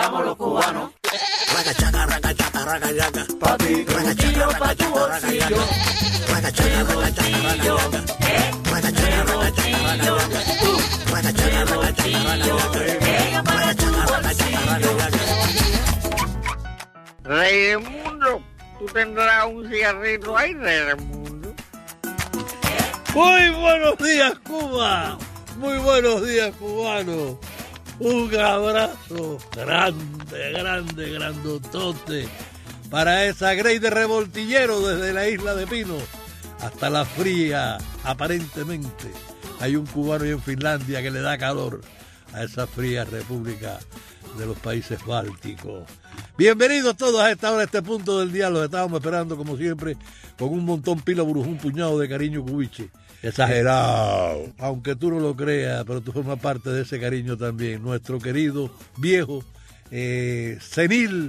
bailamos los cubanos. Ragachaca, ragachaca, ragachaca. Pa' ti, bolsillo, pa' tu bolsillo. Ragachaca, ragachaca, ragachaca. Ragachaca, ragachaca, ragachaca. Ragachaca, ragachaca, ragachaca. Rey del mundo, tú tendrás un cigarrito ahí, Rey del mundo. Muy buenos días, Cuba. Muy buenos días, cubanos. Un abrazo grande, grande, grandotote para esa Grey de Revoltillero desde la isla de Pino hasta la fría, aparentemente. Hay un cubano ahí en Finlandia que le da calor a esa fría república de los países bálticos. Bienvenidos todos a esta hora, a este punto del día. Los estábamos esperando como siempre con un montón pila burujú, un puñado de cariño cubiche. Exagerado. Aunque tú no lo creas, pero tú formas parte de ese cariño también. Nuestro querido viejo, senil,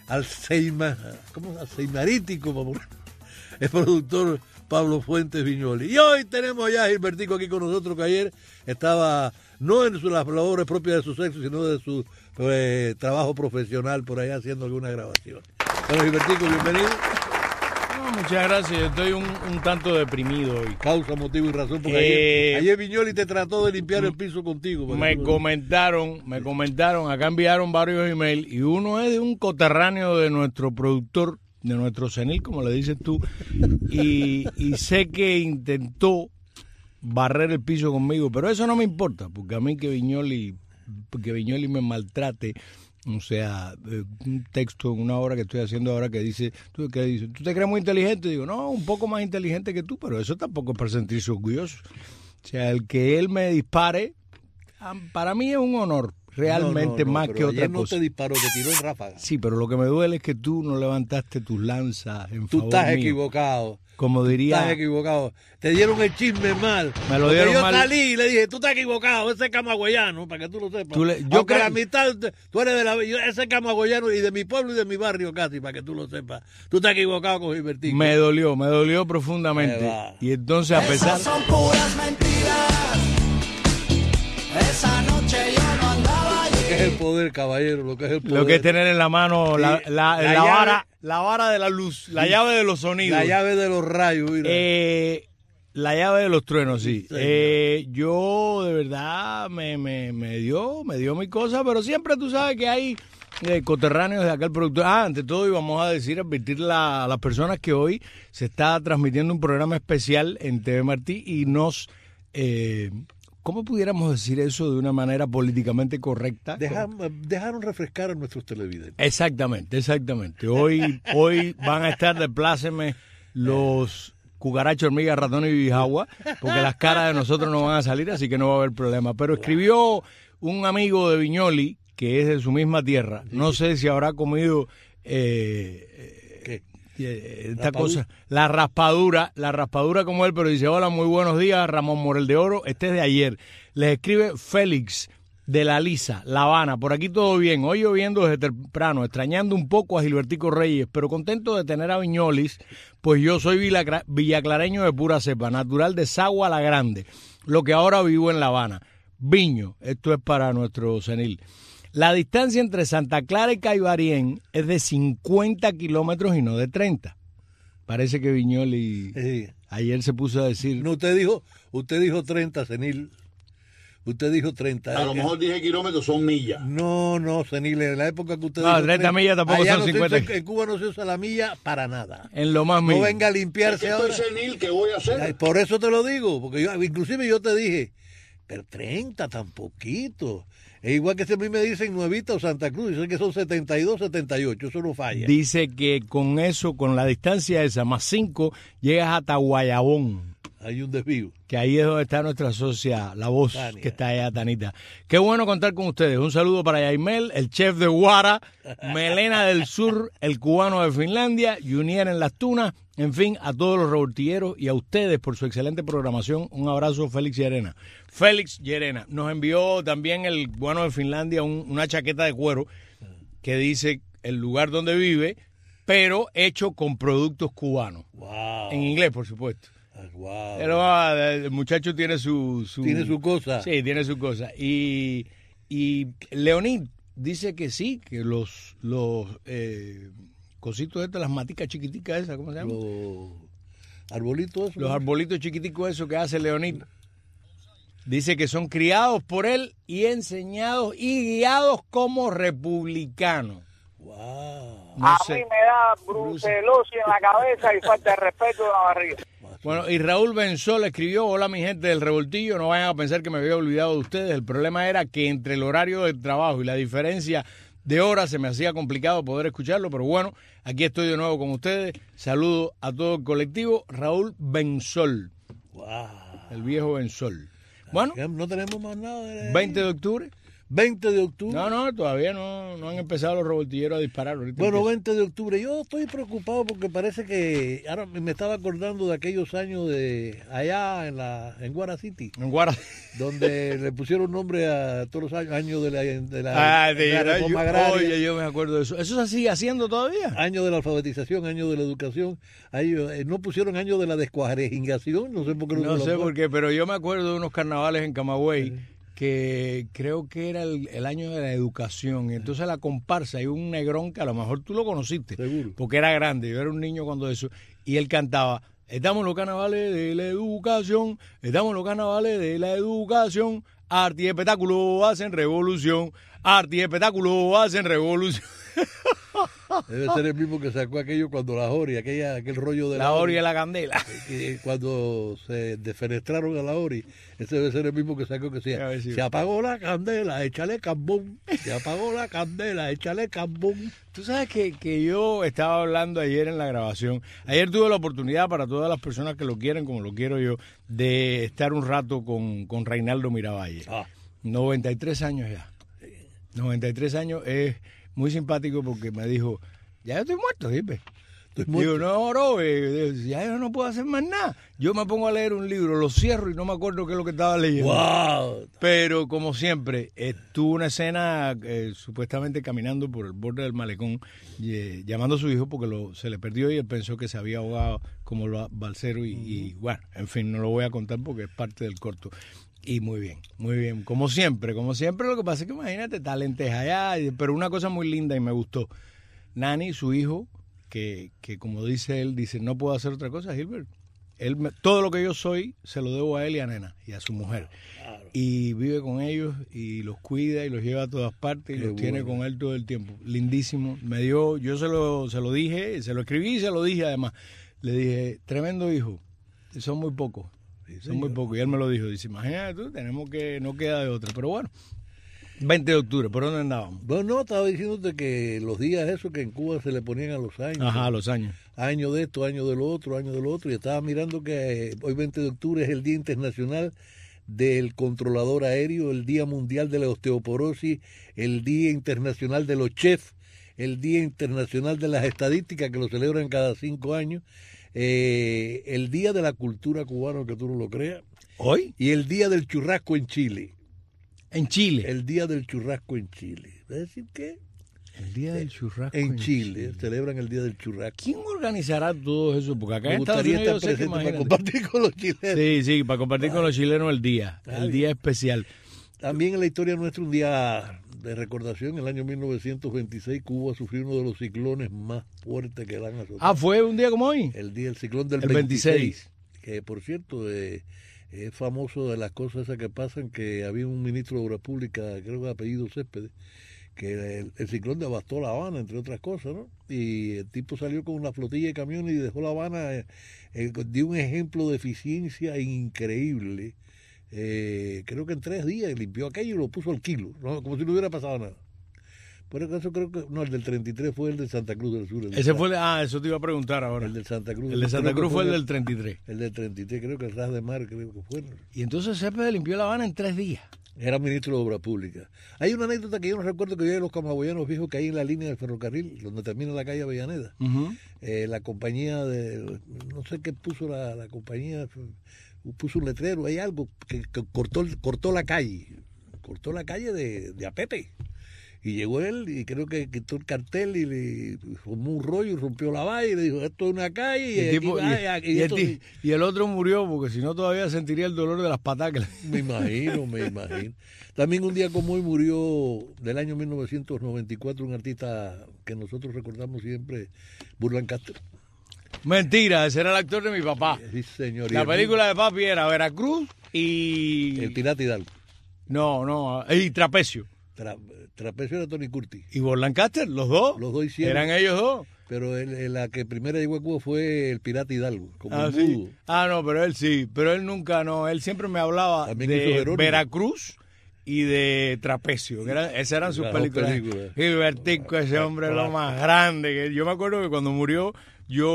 alzheimerítico, el productor Pablo Fuentes Viñoli. Y hoy tenemos ya a Gilbertico aquí con nosotros, que ayer estaba no en las labores propias de su sexo, sino de su trabajo profesional por allá haciendo alguna grabación. Bueno, Gilbertico, bienvenido. Muchas gracias, yo estoy un tanto deprimido hoy. Causa, motivo y razón, porque ayer Viñoli te trató de limpiar el piso contigo. Me comentaron, acá enviaron varios emails y uno es de un coterráneo de nuestro productor, de nuestro senil, como le dices tú, y sé que intentó barrer el piso conmigo, pero eso no me importa, porque a mí que Viñoli me maltrate. O sea, un texto en una hora que estoy haciendo ahora que dice, ¿tú qué dices? ¿Tú te crees muy inteligente? Digo, no, un poco más inteligente que tú, pero eso tampoco es para sentirse orgulloso. O sea, el que él me dispare, para mí es un honor, realmente más que otra cosa. No te disparó, te tiró en ráfaga. Sí, pero lo que me duele es que tú no levantaste tus lanzas en favor Tú estás mío. Equivocado. Como diría... Estás equivocado. Te dieron el chisme mal. Me lo dieron yo mal. Salí y le dije, tú estás equivocado, ese es camagüeyano, para que tú lo sepas. Yo creo la mitad, tú eres ese camagüeyano y de mi pueblo y de mi barrio casi, para que tú lo sepas. Tú estás equivocado con Gilbertico. Me dolió profundamente. Y entonces, a pesar... Esas son puras mentiras. Esa noche yo no andaba allí. Lo que es el poder, caballero, lo que es el poder. Lo que es tener en la mano Sí, la vara de la luz, la llave de los sonidos. La llave de los rayos, mira. La llave de los truenos, sí. Sí. Yo, de verdad, me dio mi cosa, pero siempre tú sabes que hay coterráneos de aquel productor. Ante todo, íbamos a advertirle a las personas que hoy se está transmitiendo un programa especial en TV Martí y nos... ¿Cómo pudiéramos decir eso de una manera políticamente correcta? Dejaron refrescar a nuestros televidentes. Exactamente. Hoy van a estar de pláceme los cucarachos, hormigas, ratones y bijagua, porque las caras de nosotros no van a salir, así que no va a haber problema. Pero escribió un amigo de Viñoli, que es de su misma tierra. No sé si habrá comido... esta cosa, la raspadura como él, pero dice, hola, muy buenos días, Ramón Morel de Oro, este es de ayer. Les escribe Félix de La Lisa, La Habana, por aquí todo bien, hoy lloviendo desde temprano, extrañando un poco a Gilbertico Reyes, pero contento de tener a Viñolis, pues yo soy villaclareño de pura cepa, natural de Sagua la Grande, lo que ahora vivo en La Habana. Viño, esto es para nuestro senil. La distancia entre Santa Clara y Caibarien es de 50 kilómetros y no de 30. Parece que Viñoli ayer se puso a decir... No, usted dijo 30, senil. Usted dijo 30. A lo mejor 10 kilómetros son millas. No, senil, en la época que usted dijo 30 millas tampoco son 50. En Cuba no se usa la milla para nada. En lo más mínimo. No venga a limpiarse ahora. Estoy senil, ¿qué voy a hacer? Por eso te lo digo, porque inclusive yo te dije, pero 30 tan poquito. Es igual que si a mí me dicen Nuevita o Santa Cruz, dicen que son 72, 78, eso no falla. Dice que con eso, con la distancia esa, más 5, llegas hasta Guayabón. Hay un desvío. Que ahí es donde está nuestra socia, la voz Tania. Que está allá, Tanita. Qué bueno contar con ustedes. Un saludo para Yaimel, el chef de Guara, Melena del Sur, el cubano de Finlandia, Junior en Las Tunas, en fin, a todos los revoltilleros y a ustedes por su excelente programación. Un abrazo, Félix Llerena. Félix Llerena nos envió también el cubano de Finlandia una chaqueta de cuero que dice el lugar donde vive, pero hecho con productos cubanos. Wow. En inglés, por supuesto. Wow. Pero el muchacho tiene su... Tiene su cosa. Sí, tiene su cosa. Y Leonid, dice que sí, que los cositos estos, las maticas chiquiticas esas, ¿cómo se llama? Los arbolitos esos. Los arbolitos chiquiticos esos que hace Leonid. Dice que son criados por él y enseñados y guiados como republicanos. Wow. No a sé. mí me da brucelosis en la cabeza y falta de respeto en la barriga. Bueno, y Raúl Benzol escribió: hola mi gente del Revoltillo, no vayan a pensar que me había olvidado de ustedes. El problema era que entre el horario del trabajo y la diferencia de horas se me hacía complicado poder escucharlo, pero bueno, aquí estoy de nuevo con ustedes. Saludo a todo el colectivo. Raúl Benzol, Wow. el viejo Benzol. Bueno, No tenemos más nada. 20 de octubre. 20 de octubre. No, todavía no han empezado los revoltilleros a disparar. Ahorita Bueno, empieza. 20 de octubre. Yo estoy preocupado porque parece que ahora me estaba acordando de aquellos años de allá en Guara City, En Guara. donde le pusieron nombre a todos los años de la reforma agraria. Oye, yo me acuerdo de eso. ¿Eso se sigue haciendo todavía? Año de la alfabetización, año de la educación. Ahí, no pusieron año de la descuarejigación, no sé por qué. No sé por qué, pero yo me acuerdo de unos carnavales en Camagüey que creo que era el año de la educación. Y entonces la comparsa, hay un negrón que a lo mejor tú lo conociste, Seguro. porque era grande, yo era un niño cuando eso, y él cantaba: estamos en los carnavales de la educación, estamos en los carnavales de la educación, arte y espectáculo hacen revolución, arte y espectáculo hacen revolución. Debe ser el mismo que sacó aquello cuando la Ori, aquel rollo de La Ori y la Candela. que cuando se defenestraron a la Ori, ese debe ser el mismo que sacó que A decía: ver si- se apagó la candela, échale cambón, se apagó la candela, échale cambón. Tú sabes que yo estaba hablando ayer en la grabación. Ayer tuve la oportunidad, para todas las personas que lo quieren, como lo quiero yo, de estar un rato con Reinaldo Miravalle. 93 años ya. 93 años, es muy simpático porque me dijo: ya yo estoy muerto, Dipe. Digo, no, bro, ya yo no puedo hacer más nada. Yo me pongo a leer un libro, lo cierro y no me acuerdo qué es lo que estaba leyendo. ¡Wow! Pero como siempre, tuvo una escena supuestamente caminando por el borde del malecón, llamando a su hijo porque se le perdió y él pensó que se había ahogado como los balseros y bueno, en fin, no lo voy a contar porque es parte del corto. Y muy bien, como siempre, lo que pasa es que imagínate, talentos allá, pero una cosa muy linda y me gustó. Nani, su hijo, que como dice él, dice: no puedo hacer otra cosa, Gilbert. Todo lo que yo soy se lo debo a él y a Nena y a su mujer. Y vive con ellos y los cuida y los lleva a todas partes y los tiene con él todo el tiempo. Lindísimo. Yo se lo dije, se lo escribí y se lo dije además. Le dije: tremendo hijo, son muy pocos. Son muy pocos. Y él me lo dijo. Dice: imagínate tú, no queda de otra. Pero bueno, 20 de octubre, ¿por dónde andábamos? Bueno, estaba diciéndote que los días esos que en Cuba se le ponían a los años. Ajá, los años. Año de esto, año de lo otro, y estaba mirando que hoy 20 de octubre es el Día Internacional del Controlador Aéreo, el Día Mundial de la Osteoporosis, el Día Internacional de los Chefs, el Día Internacional de las Estadísticas, que lo celebran cada 5 años, el Día de la Cultura Cubana, que tú no lo creas, ¿Hoy? y el Día del Churrasco en Chile. En Chile. El Día del Churrasco en Chile. ¿Es decir qué? El día del churrasco. En Chile, celebran el Día del Churrasco. ¿Quién organizará todo eso? Porque acá Me en Estados gustaría Unidos estar yo sé que, presente para imagínate. compartir con los chilenos. Sí, para compartir con los chilenos el día especial. También en la historia nuestra, un día de recordación, en el año 1926, Cuba sufrió uno de los ciclones más fuertes que la han azotado. ¿Fue un día como hoy? El ciclón del El 26. Que por cierto, es famoso de las cosas esas que pasan, que había un ministro de Obras Públicas, creo que de apellido Céspedes, que el ciclón devastó La Habana, entre otras cosas, ¿no? Y el tipo salió con una flotilla de camiones y dejó La Habana, dio un ejemplo de eficiencia increíble. Creo que en 3 días limpió aquello y lo puso al kilo, ¿no? Como si no hubiera pasado nada. Por acaso creo que, no, el del 33 fue el de Santa Cruz del Sur. Ese fue, eso te iba a preguntar ahora. El del Santa Cruz. El de Santa creo Cruz que fue el del 33. El del 33, creo que el Ras de Mar, creo que fue. Y entonces Céspedes limpió La Habana en 3 días. Era ministro de Obras Públicas. Hay una anécdota que yo no recuerdo, que yo de los camagüeyanos viejos que hay en la línea del ferrocarril, donde termina la calle Avellaneda. La compañía no sé qué puso la compañía, puso un letrero, hay algo que cortó la calle de Apete. Y llegó él y creo que quitó el cartel y le formó un rollo y rompió la valla y le dijo, esto es una calle. Y el otro murió porque si no todavía sentiría el dolor de las patacas. Me imagino. También un día como hoy murió del año 1994 un artista que nosotros recordamos siempre, Burt Lancaster. Mentira, ese era el actor de mi papá. Sí, señor. La película de papi era Veracruz y... El Pirata Hidalgo. No, y Trapecio. Trapecio era Tony Curtis. ¿Y Burt Lancaster? ¿Los dos? Los dos hicieron. ¿Eran ellos dos? Pero la que primero llegó a Cuba fue el Pirata Hidalgo, como el sí. mudo. No, pero él sí. Pero él nunca, no. Él siempre me hablaba También de Veracruz y de Trapecio. Esas eran sus películas. Gilbertico, ese hombre es lo más grande. Yo me acuerdo que cuando murió, yo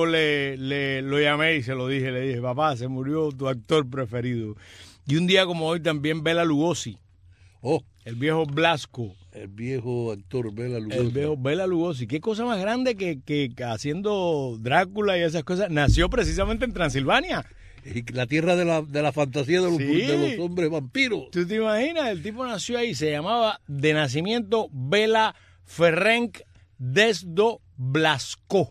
lo llamé y se lo dije. Le dije, papá, se murió tu actor preferido. Y un día como hoy también Bela Lugosi. El viejo Blasco. El viejo actor Bela Lugosi. El viejo Bela Lugosi. Qué cosa más grande que haciendo Drácula y esas cosas. Nació precisamente en Transilvania. Y la tierra de la fantasía de los hombres vampiros. ¿Tú te imaginas? El tipo nació ahí. Se llamaba de nacimiento Bela Ferenc Desdo Blasco.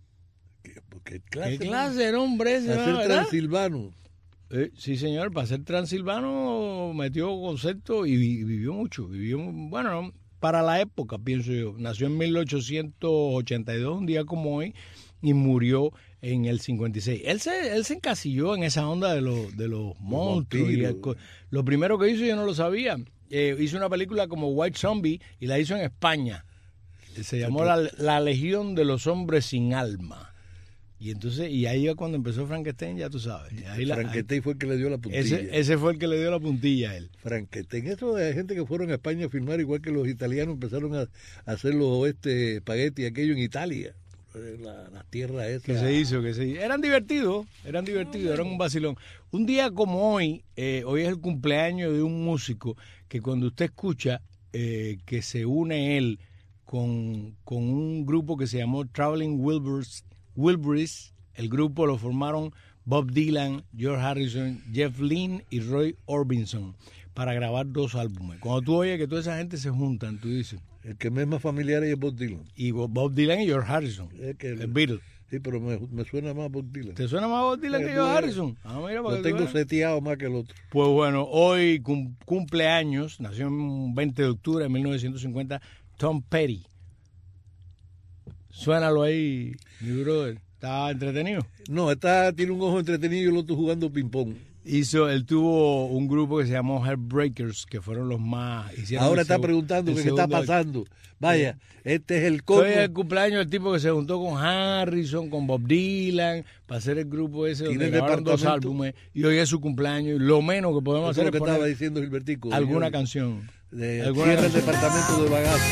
¿Qué clase de nombre ese? Para ser transilvano. Sí, señor, para ser transilvano metió concepto y vivió mucho. Bueno, para la época, pienso yo. Nació en 1882, un día como hoy, y murió en el 56. Él se encasilló en esa onda de los monstruos. Lo primero que hizo yo no lo sabía. Hizo una película como White Zombie y la hizo en España. Se llamó La Legión de los Hombres Sin Alma. Y entonces, ahí cuando empezó Frankenstein, ya tú sabes. Frankenstein fue el que le dio la puntilla. Ese fue el que le dio la puntilla a él. Frankenstein. Eso de gente que fueron a España a filmar, igual que los italianos empezaron a hacer los espagueti aquello en Italia. La tierra esa. Que se hizo. Eran divertidos, eran un vacilón. Un día como hoy es el cumpleaños de un músico que cuando usted escucha que se une él con un grupo que se llamó Traveling Wilburys, el grupo lo formaron Bob Dylan, George Harrison, Jeff Lynne y Roy Orbison para grabar 2 álbumes. Cuando tú oyes que toda esa gente se juntan, tú dices... El que me es más familiar es Bob Dylan. Y Bob Dylan y George Harrison, el Beatles. Sí, pero me suena más Bob Dylan. ¿Te suena más Bob Dylan que George Harrison? Mira, lo tengo seteado más que el otro. Pues bueno, hoy cumpleaños, nació el 20 de octubre de 1950, Tom Petty. Suénalo ahí, mi brother. ¿Está entretenido? No, tiene un ojo entretenido y el otro jugando ping-pong. Él tuvo un grupo que se llamó Heartbreakers, que fueron los más... Ahora está preguntando qué está pasando. Vaya, este es el colmo. Hoy es el cumpleaños del tipo que se juntó con Harrison, con Bob Dylan, para hacer el grupo ese donde grabaron 2 álbumes. Y hoy es su cumpleaños. Y lo menos que podemos hacer es lo que poner estaba diciendo Gilbertico. Alguna canción. Cierra el departamento de bagazo.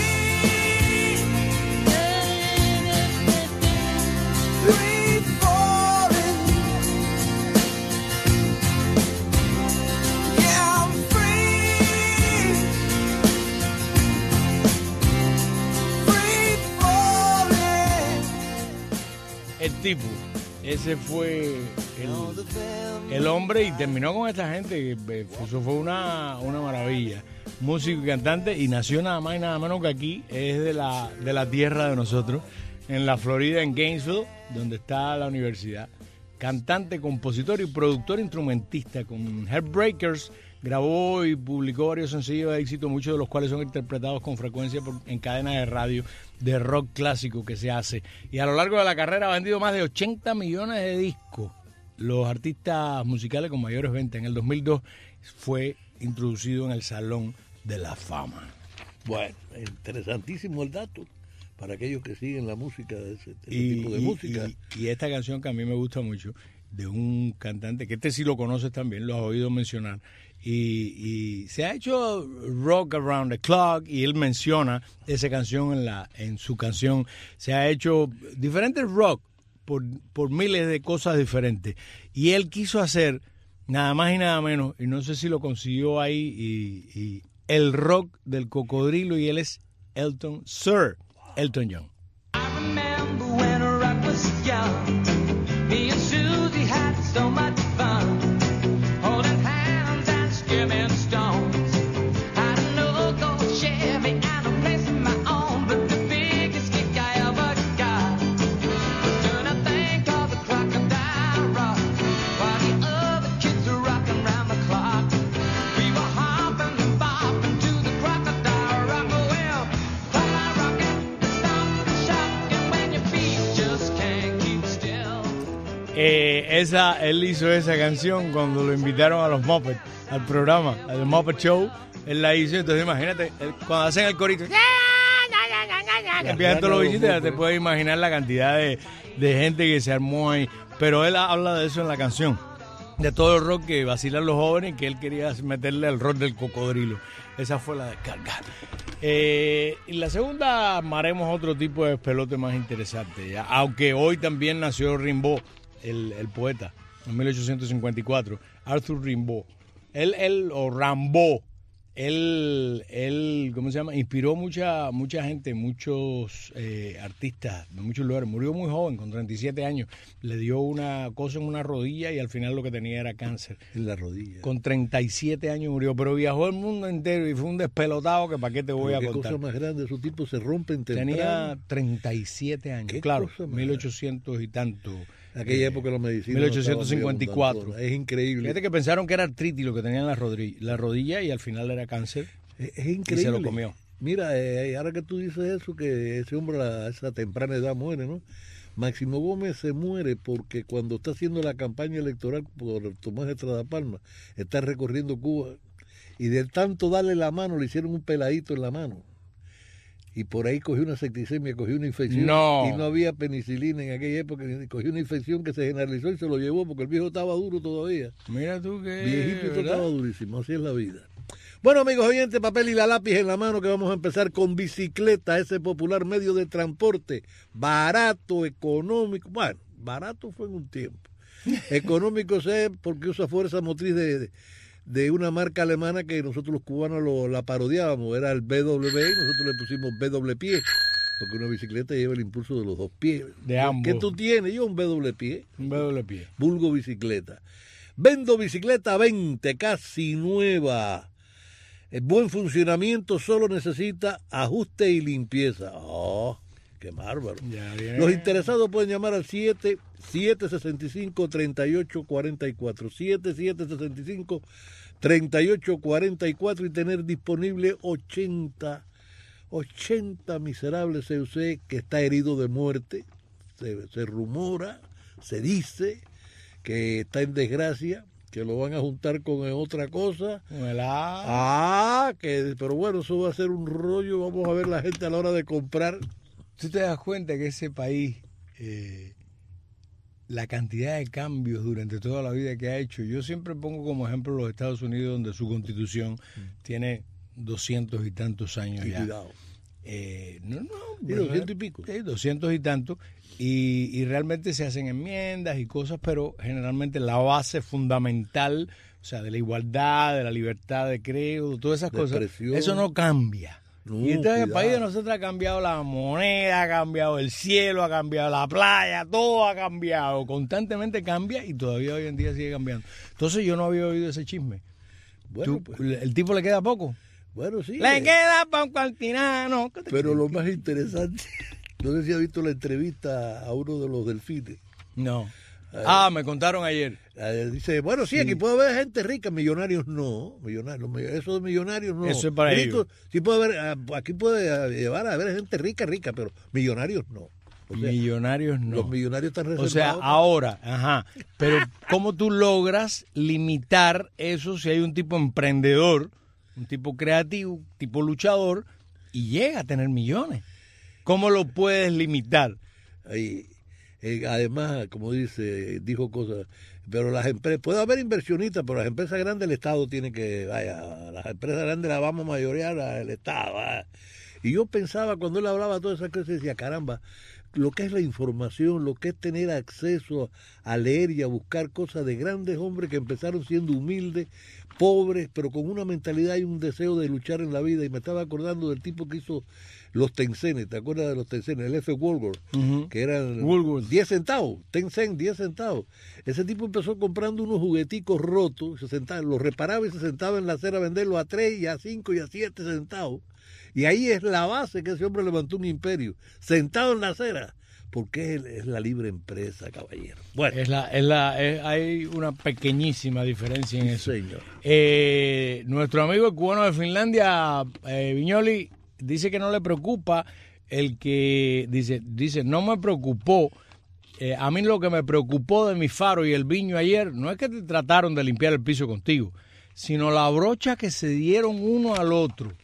El tipo, ese fue el hombre y terminó con esta gente. Eso fue una maravilla. Músico y cantante, y nació nada más y nada menos que aquí, es de la tierra de nosotros, en la Florida, en Gainesville, donde está la universidad. Cantante, compositor y productor instrumentista con Heartbreakers. Grabó y publicó varios sencillos de éxito, muchos de los cuales son interpretados con frecuencia en cadenas de radio de rock clásico que se hace. Y a lo largo de la carrera ha vendido más de 80 millones de discos. Los artistas musicales con mayores ventas. En el 2002 fue introducido en el Salón de la Fama. Bueno, interesantísimo el dato para aquellos que siguen la música, ese tipo de música. Y esta canción que a mí me gusta mucho, de un cantante, que sí lo conoces también, lo has oído mencionar, y se ha hecho Rock Around the Clock, y él menciona esa canción en su canción. Se ha hecho diferentes rock por miles de cosas diferentes, y él quiso hacer nada más y nada menos, y no sé si lo consiguió ahí, y el rock del cocodrilo, y él es Sir Elton John. I remember when rock was young. Me and Susie had so much fun, holding hands and skimming stones. Had a no-go Chevy and a place in my Él hizo esa canción cuando lo invitaron a los Muppets, al programa, al Muppet Show. Él la hizo, entonces imagínate, cuando hacen el corito, que empiezan todos los bichitos, ya te puedes imaginar la cantidad de gente que se armó ahí. Pero él habla de eso en la canción, de todo el rock que vacilan los jóvenes, que él quería meterle al rock del cocodrilo. Esa fue la descarga. Y la segunda, armaremos otro tipo de pelote más interesante, ¿ya? Aunque hoy también nació Rimbaud, el poeta, en 1854, Arthur Rimbaud. O Rimbaud. Él, ¿cómo se llama? Inspiró mucha gente, muchos artistas de muchos lugares. Murió muy joven, con 37 años. Le dio una cosa en una rodilla y al final lo que tenía era cáncer. En la rodilla. Con 37 años murió, pero viajó el mundo entero y fue un despelotado que para qué te voy a contar. Qué cosa más grande, esos tipos se rompen temprano. Tenía 37 años, claro, 1800 y tanto. Aquella época la medicina 1854. Es increíble. Fíjate que pensaron que era artritis lo que tenía en la rodilla y al final era cáncer. Es increíble. Y se lo comió. Mira, ahora que tú dices eso, que ese hombre a esa temprana edad muere, ¿no? Máximo Gómez se muere porque cuando está haciendo la campaña electoral por Tomás Estrada Palma, está recorriendo Cuba y de tanto darle la mano le hicieron un peladito en la mano. Y por ahí cogió una septicemia, cogió una infección. No. Y no había penicilina en aquella época. Cogió una infección que se generalizó y se lo llevó porque el viejo estaba duro todavía. Mira tú que... Viejito estaba durísimo, así es la vida. Bueno, amigos oyentes, papel y la lápiz en la mano, que vamos a empezar con bicicleta, ese popular medio de transporte, barato, económico. Bueno, barato fue en un tiempo. Económico sé porque usa fuerza motriz de una marca alemana que nosotros los cubanos la parodiábamos, era el BW, y nosotros le pusimos BW pie, porque una bicicleta lleva el impulso de los dos pies. De ambos. ¿Qué tú tienes? Yo un BW pie. Un BW pie. Vulgo bicicleta. Vendo bicicleta 20, casi nueva. El buen funcionamiento, solo necesita ajuste y limpieza. ¡Oh, qué bárbaro! Los interesados pueden llamar al 765-3844, 7765-3844 y tener disponible 80 miserables CUC que está herido de muerte. Se rumora, se dice que está en desgracia, que lo van a juntar con otra cosa. Pero bueno, eso va a ser un rollo. Vamos a ver la gente a la hora de comprar. ¿Tú te das cuenta que ese país, la cantidad de cambios durante toda la vida que ha hecho? Yo siempre pongo como ejemplo los Estados Unidos, donde su constitución tiene 200 y tantos años ya. Cuidado. 200 y pico. 200 y tantos. Y realmente se hacen enmiendas y cosas, pero generalmente la base fundamental, o sea, de la igualdad, de la libertad de credo, todas esas cosas, eso no cambia. No, y entonces cuidado. el país de nosotros ha cambiado la moneda, ha cambiado el cielo, ha cambiado la playa, todo ha cambiado, constantemente cambia y todavía hoy en día sigue cambiando. Entonces yo no había oído ese chisme. Bueno, pues, ¿el tipo le queda poco? Bueno, sí. Le queda poco al tirano. Pero lo más interesante, no sé si ha visto la entrevista a uno de los delfines. No. Me contaron ayer. Dice, bueno, sí, aquí puede haber gente rica, millonarios no. Eso de millonarios no. Eso es para ellos. Sí puede haber, aquí puede llevar a haber gente rica, pero millonarios no. O sea, millonarios no. Los millonarios están reservados. O sea, ahora, pero ¿cómo tú logras limitar eso si hay un tipo emprendedor, un tipo creativo, un tipo luchador y llega a tener millones? ¿Cómo lo puedes limitar? Además, como dijo cosas, pero las empresas, puede haber inversionistas, pero las empresas grandes el Estado tiene que, las empresas grandes las vamos a mayorear al Estado. Y yo pensaba, cuando él hablaba todas esas cosas, decía, caramba, lo que es la información, lo que es tener acceso a leer y a buscar cosas de grandes hombres que empezaron siendo humildes, pobres, pero con una mentalidad y un deseo de luchar en la vida. Y me estaba acordando del tipo que hizo los Tencenes, ¿te acuerdas de los Tencenes? El F. Woolworth, que eran 10 centavos, Tencent, 10 centavos. Ese tipo empezó comprando unos jugueticos rotos, los reparaba y se sentaba en la acera a venderlos a 3 y a 5 y a 7 centavos. Y ahí es la base que ese hombre levantó un imperio, sentado en la acera, porque es la libre empresa, caballero. Bueno, hay una pequeñísima diferencia en eso. Señor. Nuestro amigo el cubano de Finlandia, Viñoli, dice que no le preocupa el que, dice, no me preocupó a mí lo que me preocupó de mi Faro y el Viño ayer no es que te trataron de limpiar el piso contigo, sino la brocha que se dieron uno al otro.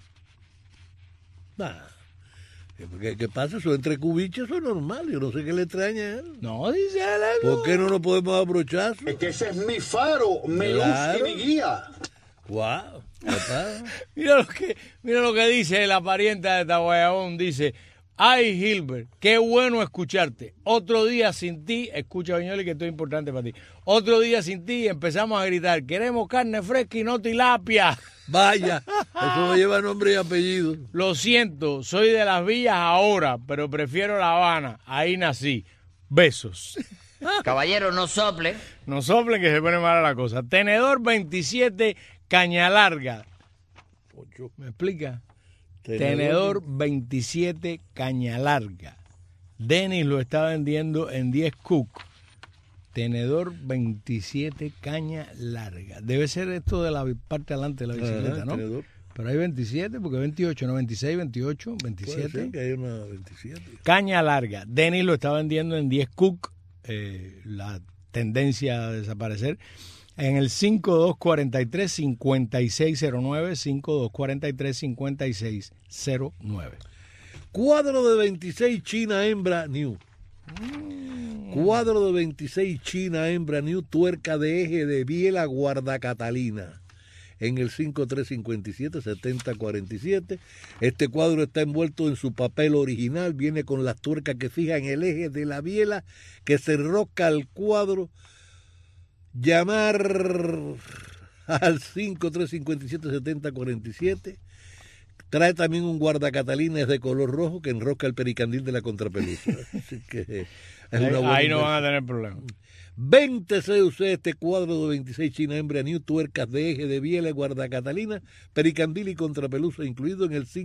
¿Qué pasa? Eso entre cubiches, eso es normal. Yo no sé qué le extraña a él. No, dice él. ¿Por qué no nos podemos dar brochazos? Es que ese es mi faro, mi luz y mi guía. Guau. Mira lo que dice la parienta de Taguayabón. Dice: ay, Gilbert, qué bueno escucharte. Otro día sin ti, escucha, Viñoli, que esto es importante para ti. Otro día sin ti empezamos a gritar: queremos carne fresca y no tilapia. Vaya, eso lleva nombre y apellido. Lo siento, soy de Las Villas ahora, pero prefiero La Habana. Ahí nací. Besos. Caballero, no sople. No soplen que se pone mala la cosa. Tenedor 27, caña larga. ¿Me explica? Tenedor 27, caña larga. Denis lo está vendiendo en 10 cook. Tenedor 27, caña larga. Debe ser esto de la parte delante de la bicicleta, ¿no? Tenedor. Pero hay 27, porque 28, no 26, 28, 27. Puede ser que hay una 27. Caña larga. Denis lo está vendiendo en 10 cook. La tendencia a desaparecer. En el 5243-5609, 5243-5609. Cuadro de 26 China hembra new. Cuadro de 26 China hembra new, tuerca de eje de biela guarda Catalina. En el 5357-7047. Este cuadro está envuelto en su papel original, viene con las tuercas que fijan el eje de la biela que se enrosca al cuadro. Llamar al 5357-7047. Trae también un guardacatalina de color rojo que enrosca el pericandil de la contrapelusa. Así que es una buena ahí no van a tener problemas. 20 CUC este cuadro de 26 China hembra new, tuercas de eje de biela, guardacatalina, pericandil y contrapelusa, incluido en el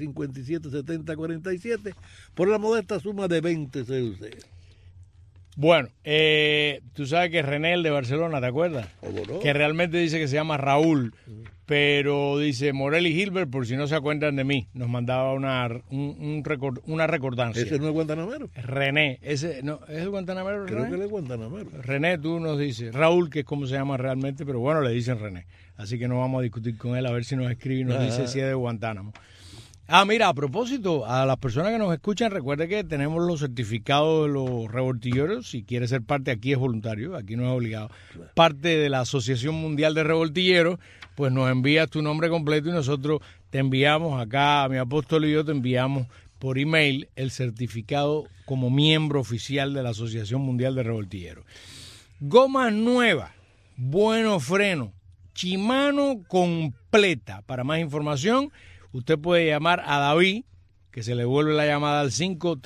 5357-7047, por la modesta suma de 20 CUC. Bueno, tú sabes que René, el de Barcelona, ¿te acuerdas? No. Que realmente dice que se llama Raúl, pero dice Morel y Gilbert, por si no se acuerdan de mí, nos mandaba una recordancia. ¿Ese no es Guantanamero? René, ese no, ¿es el Guantanamero? Creo René? que él es Guantanamero. René, tú nos dices, Raúl, que es como se llama realmente, pero bueno, le dicen René. Así que no vamos a discutir con él, a ver si nos escribe y nos dice si es de Guantánamo. Mira, a propósito, a las personas que nos escuchan, recuerde que tenemos los certificados de los revoltilleros. Si quieres ser parte, aquí es voluntario, aquí no es obligado. Parte de la Asociación Mundial de Revoltilleros, pues nos envías tu nombre completo y nosotros te enviamos acá, a mi apóstol y yo te enviamos por email el certificado como miembro oficial de la Asociación Mundial de Revoltilleros. Gomas nuevas, buenos frenos, Shimano completa. Para más información, usted puede llamar a David, que se le vuelve la llamada al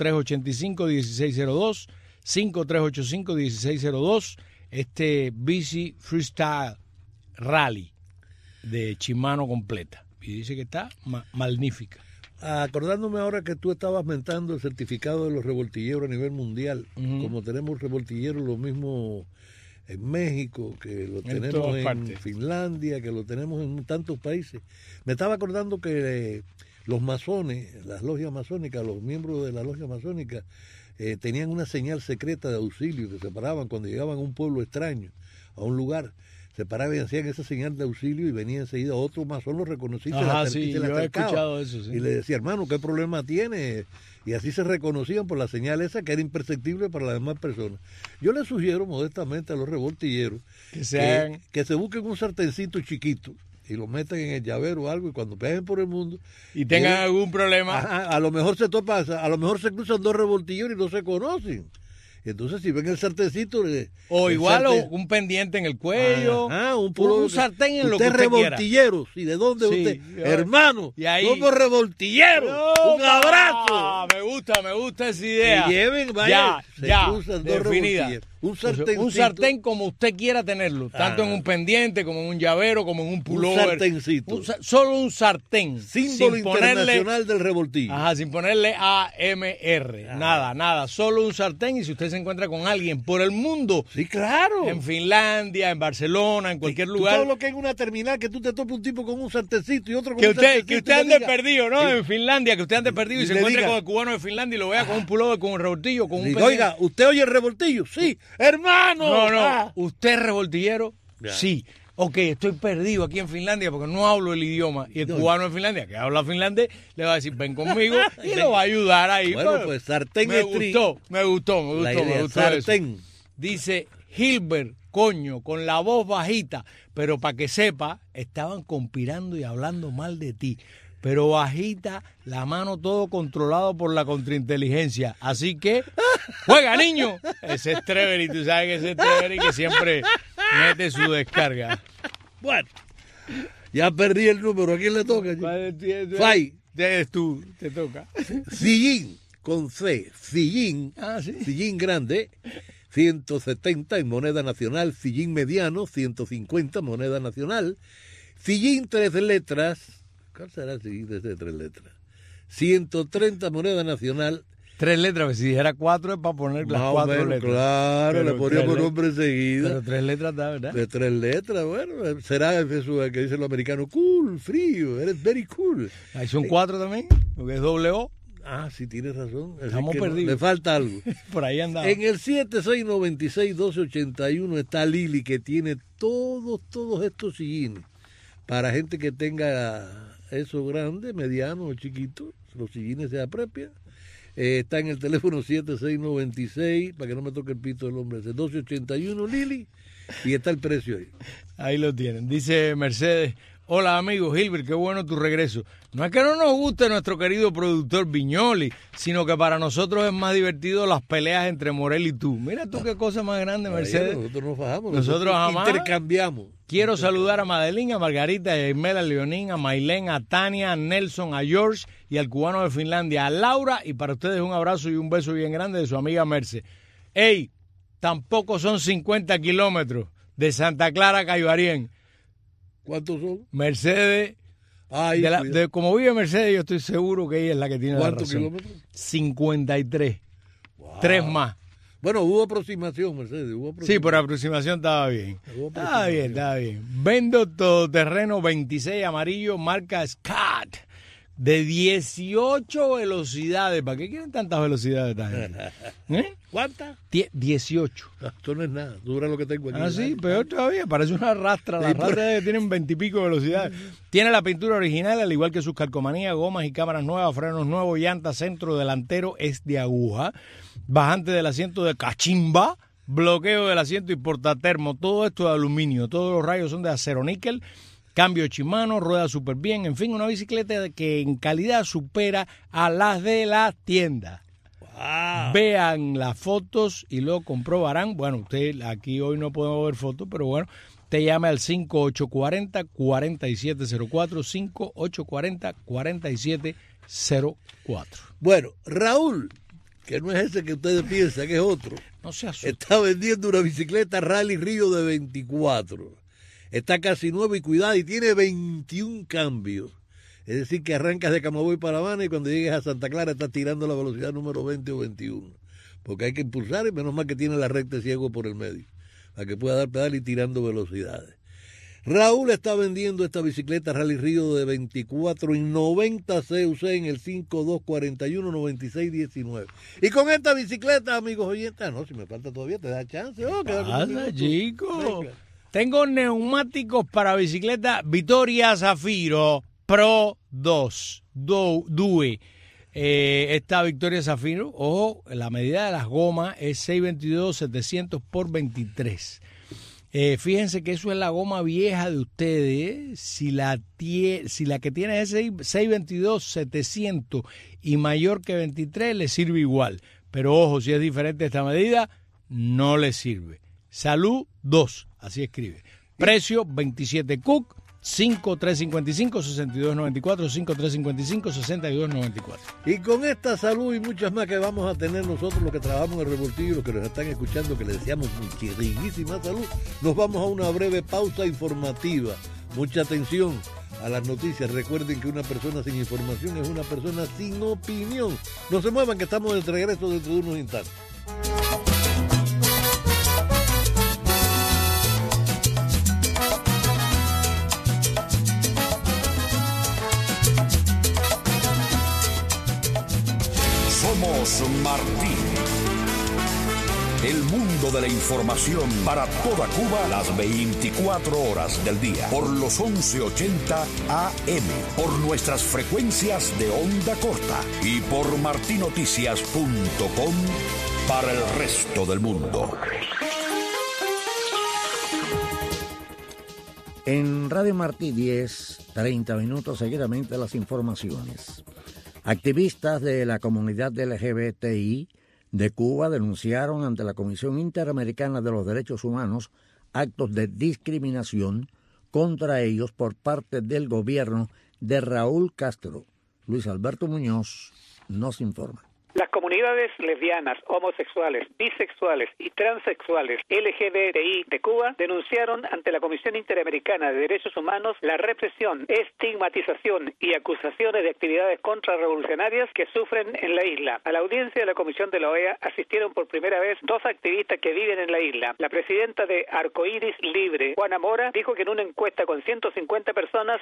5385-1602, 5385-1602, este bici freestyle rally de Shimano completa. Y dice que está magnífica. Acordándome ahora que tú estabas mentando el certificado de los revoltilleros a nivel mundial, como tenemos revoltilleros lo mismo en México, que lo tenemos en Finlandia, que lo tenemos en tantos países. Me estaba acordando que los masones, las logias masónicas, los miembros de la logia masónica, tenían una señal secreta de auxilio, que se paraban cuando llegaban a un pueblo extraño, a un lugar, se paraban y hacían esa señal de auxilio y venía enseguida otro masón, lo reconocía y sí, yo he escuchado eso, sí. Y le decía, hermano, ¿qué problema tiene? Y así se reconocían por la señal esa que era imperceptible para las demás personas. Yo les sugiero modestamente a los revoltilleros que se busquen un sartencito chiquito y lo metan en el llavero o algo, y cuando viajen por el mundo y tengan algún problema, a lo mejor se cruzan dos revoltilleros y no se conocen. Entonces, si ven el sartencito... O igual un pendiente en el cuello, un sartén en lo que usted revoltilleros. ¿Y de dónde usted? Hermano, somos revoltilleros. ¡Un abrazo! Me gusta esa idea. Que lleven, vaya, ya, cruzan dos definida. revoltilleros. Un sartencito. Un sartén como usted quiera tenerlo, tanto en un pendiente, como en un llavero, como en un pullover. Un sartencito. Solo un sartén. Símbolo internacional del revoltillo. Ajá, sin ponerle AMR. Nada. Solo un sartén, y si usted se encuentra con alguien por el mundo. Sí, claro. En Finlandia, en Barcelona, en cualquier lugar. Todo lo que es una terminal, que tú te topes un tipo con un sartencito y otro con que un sartencito. Que usted ande perdido, ¿no? En Finlandia, que usted ande perdido y se encuentre con el cubano de Finlandia y lo vea con un pullover, con un revoltillo, con un pendiente. Oiga, ¿usted oye el revoltillo? Sí. ¡Hermano! No. ¿Usted es revoltillero? Sí. Ok, estoy perdido aquí en Finlandia porque no hablo el idioma. Y el cubano en Finlandia, que habla finlandés, le va a decir, ven conmigo, y lo va a ayudar ahí. Bueno, pues sartén me gustó sartén. Eso. Dice Hilbert, coño, con la voz bajita, pero para que sepa, estaban conspirando y hablando mal de ti. Pero bajita, la mano, todo controlado por la contrainteligencia. Así que, juega, niño. Ese es Trevery, tú sabes que ese es Trevery que siempre mete su descarga. Bueno, ya perdí el número. ¿A quién le toca? Fai. Tú, te toca. Cillín, con C. Cillín. ¿Sí? Cillín grande, 170 en moneda nacional. Cillín mediano, 150 moneda nacional. Cillín 3 letras. ¿Cuál será el siguiente de 3 letras? 130 moneda nacional. 3 letras, pues si dijera 4 es para poner las 4 letras. Claro, le poníamos nombre enseguida. Pero 3 letras da, ¿verdad? De 3 letras, bueno, será eso que dicen los americanos, cool, frío, eres very cool. Ahí son 4 también, porque es doble O. Sí, tienes razón. Estamos perdidos. Le falta algo. Por ahí andamos. En el 7696-1281 está Lili, que tiene todos estos sillines. Para gente que tenga eso grande, mediano o chiquito, los sillines se apropian. Está en el teléfono 7696, para que no me toque el pito del hombre, 1281 Lili, y está el precio ahí. Ahí lo tienen. Dice Mercedes, hola amigo Hilbert, qué bueno tu regreso. No es que no nos guste nuestro querido productor Viñoli, sino que para nosotros es más divertido las peleas entre Morel y tú. Mira tú qué cosa más grande, Mercedes. Nosotros nos fajamos, nosotros jamás intercambiamos. Quiero saludar a Madeline, a Margarita, a Ismela, a Leonín, a Mailén, a Tania, a Nelson, a George y al cubano de Finlandia, a Laura, y para ustedes un abrazo y un beso bien grande de su amiga Merce. ¡Ey! Tampoco son 50 kilómetros de Santa Clara a Caibarien. ¿Cuántos son? Mercedes, como vive Mercedes, yo estoy seguro que ella es la que tiene la razón. ¿Cuántos kilómetros? 53. Wow. 3 más. Bueno, hubo aproximación, Mercedes. Sí, por aproximación estaba bien. Estaba bien. Vendo todoterreno 26 amarillo, marca Scott, de 18 velocidades. ¿Para qué quieren tantas velocidades? ¿Cuántas? 18. Esto no es nada, dura lo que tengo aquí. Sí, peor todavía, parece una rastra. Las rastras tienen 20 y pico velocidades. Tiene la pintura original, al igual que sus calcomanías, gomas y cámaras nuevas, frenos nuevos, llantas, centro delantero es de aguja, bajante del asiento de cachimba, bloqueo del asiento y portatermo. Todo esto de aluminio, todos los rayos son de acero níquel. Cambio Shimano, rueda súper bien, en fin, una bicicleta que en calidad supera a las de la tienda. Wow. Vean las fotos y lo comprobarán. Bueno, usted aquí hoy no podemos ver fotos, pero bueno, te llame al 5840-4704, 5840-4704. Bueno, Raúl, que no es ese que ustedes piensan, que es otro, no se asuste, está vendiendo una bicicleta Rally Río de 24. Está casi nueva y cuidada y tiene 21 cambios. Es decir, que arrancas de Camagüey para La Habana y cuando llegues a Santa Clara estás tirando la velocidad número 20 o 21. Porque hay que impulsar y menos mal que tiene la recta ciego por el medio, para que pueda dar pedal y tirando velocidades. Raúl está vendiendo esta bicicleta Rally Río de 24 en 90 CUC en el 5241-9619. Y con esta bicicleta, amigos oyentes, no, si me falta todavía, te da chance. Pasa, chico. Tengo neumáticos para bicicleta Vittoria Zafiro Pro 2 Due. Esta Victoria Zafiro, ojo, la medida de las gomas es 622-700 por 23. Fíjense que eso es la goma vieja de ustedes. Si la que tiene es 622-700 y mayor que 23, le sirve igual. Pero ojo, si es diferente esta medida, no le sirve. Salud 2, así escribe. Precio 27 Cook, 5355-6294, 5355-6294. Y con esta salud y muchas más que vamos a tener nosotros los que trabajamos en el Revoltillo y los que nos están escuchando, que les deseamos muchísima salud, nos vamos a una breve pausa informativa. Mucha atención a las noticias. Recuerden que una persona sin información es una persona sin opinión. No se muevan, que estamos de regreso dentro de unos instantes. Somos Martí. El mundo de la información para toda Cuba las 24 horas del día. Por los 1180 AM. Por nuestras frecuencias de onda corta. Y por martinoticias.com para el resto del mundo. En Radio Martí 10, 30 minutos seguidamente las informaciones. Activistas de la comunidad LGBTI de Cuba denunciaron ante la Comisión Interamericana de los Derechos Humanos actos de discriminación contra ellos por parte del gobierno de Raúl Castro. Luis Alberto Muñoz nos informa. Las comunidades lesbianas, homosexuales, bisexuales y transexuales LGBTI de Cuba denunciaron ante la Comisión Interamericana de Derechos Humanos la represión, estigmatización y acusaciones de actividades contrarrevolucionarias que sufren en la isla. A la audiencia de la Comisión de la OEA asistieron por primera vez dos activistas que viven en la isla. La presidenta de Arcoíris Libre, Juana Mora, dijo que en una encuesta con 150 personas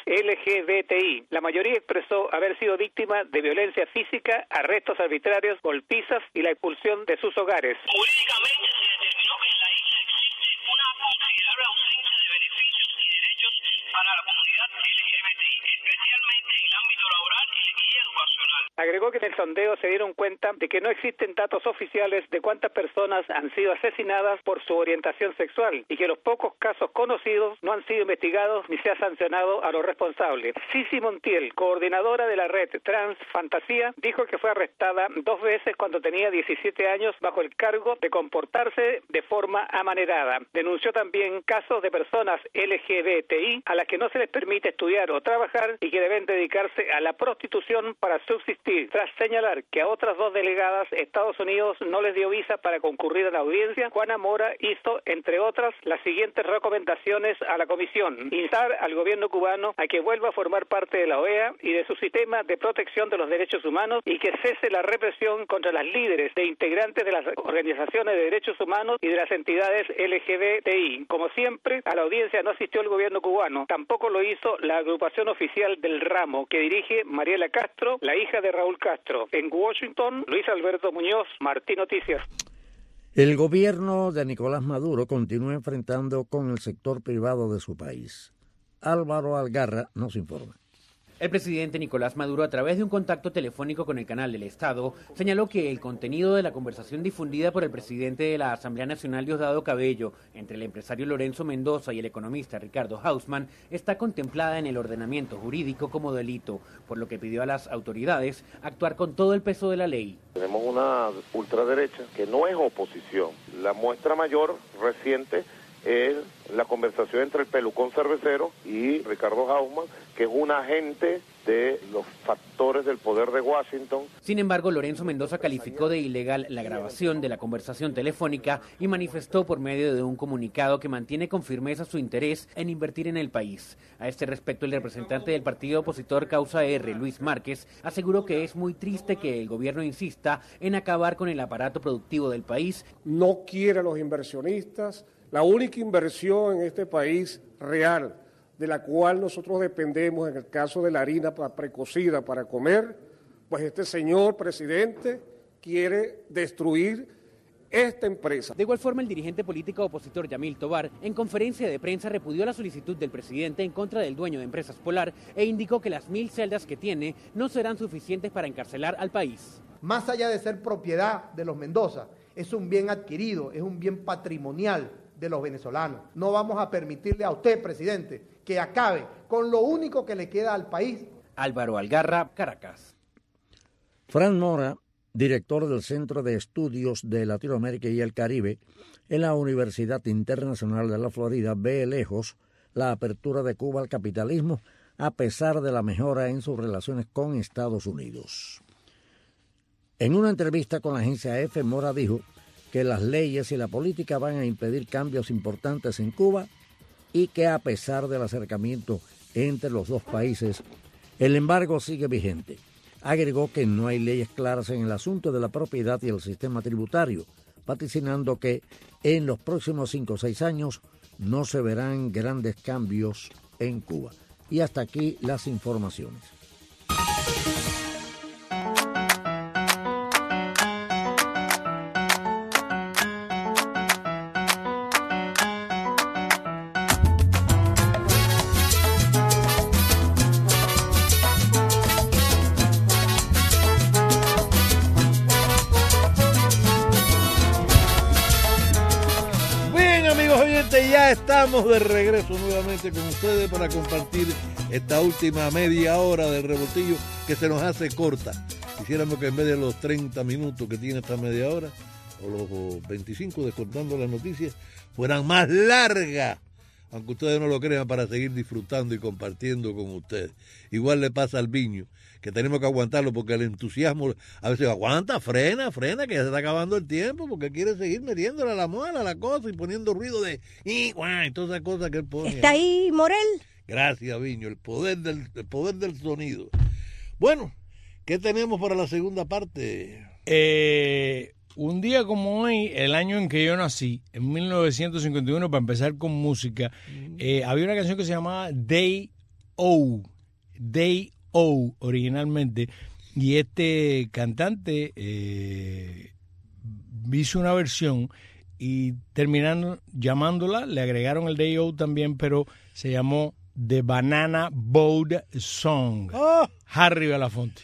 LGBTI, la mayoría expresó haber sido víctima de violencia física, arrestos arbitrarios, golpizas y la expulsión de sus hogares. Jurídicamente se determinó que en la isla existe una considerable ausencia de beneficios y derechos para la comunidad LGBTI, especialmente en el ámbito laboral y educacional. Agregó que en el sondeo se dieron cuenta de que no existen datos oficiales de cuántas personas han sido asesinadas por su orientación sexual y que los pocos casos conocidos no han sido investigados ni se ha sancionado a los responsables. Sisi Montiel, coordinadora de la red Trans Fantasía, dijo que fue arrestada 2 veces cuando tenía 17 años bajo el cargo de comportarse de forma amanerada. Denunció también casos de personas LGBTI a las que no se les permite estudiar o trabajar y que deben dedicarse a la prostitución para subsistir. Tras señalar que a otras 2 delegadas Estados Unidos no les dio visa para concurrir a la audiencia, Juana Mora hizo, entre otras, las siguientes recomendaciones a la comisión: instar al gobierno cubano a que vuelva a formar parte de la OEA y de su sistema de protección de los derechos humanos y que cese la represión contra las líderes de integrantes de las organizaciones de derechos humanos y de las entidades LGBTI. Como siempre, a la audiencia no asistió el gobierno cubano, tampoco lo hizo la agrupación oficial del ramo que dirige Mariela Castro, la hija de Raúl Castro. En Washington, Luis Alberto Muñoz, Martí Noticias. El gobierno de Nicolás Maduro continúa enfrentando con el sector privado de su país. Álvaro Algarra nos informa. El presidente Nicolás Maduro, a través de un contacto telefónico con el canal del Estado, señaló que el contenido de la conversación difundida por el presidente de la Asamblea Nacional, Diosdado Cabello, entre el empresario Lorenzo Mendoza y el economista Ricardo Hausmann, está contemplada en el ordenamiento jurídico como delito, por lo que pidió a las autoridades actuar con todo el peso de la ley. Tenemos una ultraderecha que no es oposición. La muestra mayor reciente es la conversación entre el pelucón cervecero y Ricardo Hausmann, que es un agente de los factores del poder de Washington. Sin embargo, Lorenzo Mendoza calificó de ilegal la grabación de la conversación telefónica y manifestó por medio de un comunicado que mantiene con firmeza su interés en invertir en el país. A este respecto, el representante del partido opositor Causa R, Luis Márquez, aseguró que es muy triste que el gobierno insista en acabar con el aparato productivo del país. No quiere a los inversionistas. La única inversión en este país real, de la cual nosotros dependemos en el caso de la harina precocida para comer, pues este señor presidente quiere destruir esta empresa. De igual forma, el dirigente político opositor Yamil Tobar, en conferencia de prensa, repudió la solicitud del presidente en contra del dueño de Empresas Polar e indicó que las 1000 celdas que tiene no serán suficientes para encarcelar al país. Más allá de ser propiedad de los Mendoza, es un bien adquirido, es un bien patrimonial de los venezolanos. No vamos a permitirle a usted, presidente, que acabe con lo único que le queda al país. Álvaro Algarra, Caracas. Fran Mora, director del Centro de Estudios de Latinoamérica y el Caribe en la Universidad Internacional de la Florida, ve lejos la apertura de Cuba al capitalismo, a pesar de la mejora en sus relaciones con Estados Unidos. En una entrevista con la agencia EFE, Mora dijo que las leyes y la política van a impedir cambios importantes en Cuba y que a pesar del acercamiento entre los dos países, el embargo sigue vigente. Agregó que no hay leyes claras en el asunto de la propiedad y el sistema tributario, vaticinando que en los próximos 5 o 6 años no se verán grandes cambios en Cuba. Y hasta aquí las informaciones. Ya estamos de regreso nuevamente con ustedes para compartir esta última media hora del revoltillo que se nos hace corta. Quisiéramos que en vez de los 30 minutos que tiene esta media hora, o los 25 descontando las noticias, fueran más largas, aunque ustedes no lo crean, para seguir disfrutando y compartiendo con ustedes. Igual le pasa al Viño, que tenemos que aguantarlo porque el entusiasmo a veces aguanta, frena, que ya se está acabando el tiempo porque quiere seguir metiéndole a la muela, a la cosa y poniendo ruido de y todas esas cosas que él pone. ¿Está ahí, Morel? Gracias, Viño, el poder del sonido. Bueno, ¿qué tenemos para la segunda parte? Un día como hoy, el año en que yo nací, en 1951, para empezar con música, había una canción que se llamaba Day O originalmente, y este cantante hizo una versión y terminaron llamándola, le agregaron el Day O también, pero se llamó The Banana Boat Song. Harry Belafonte.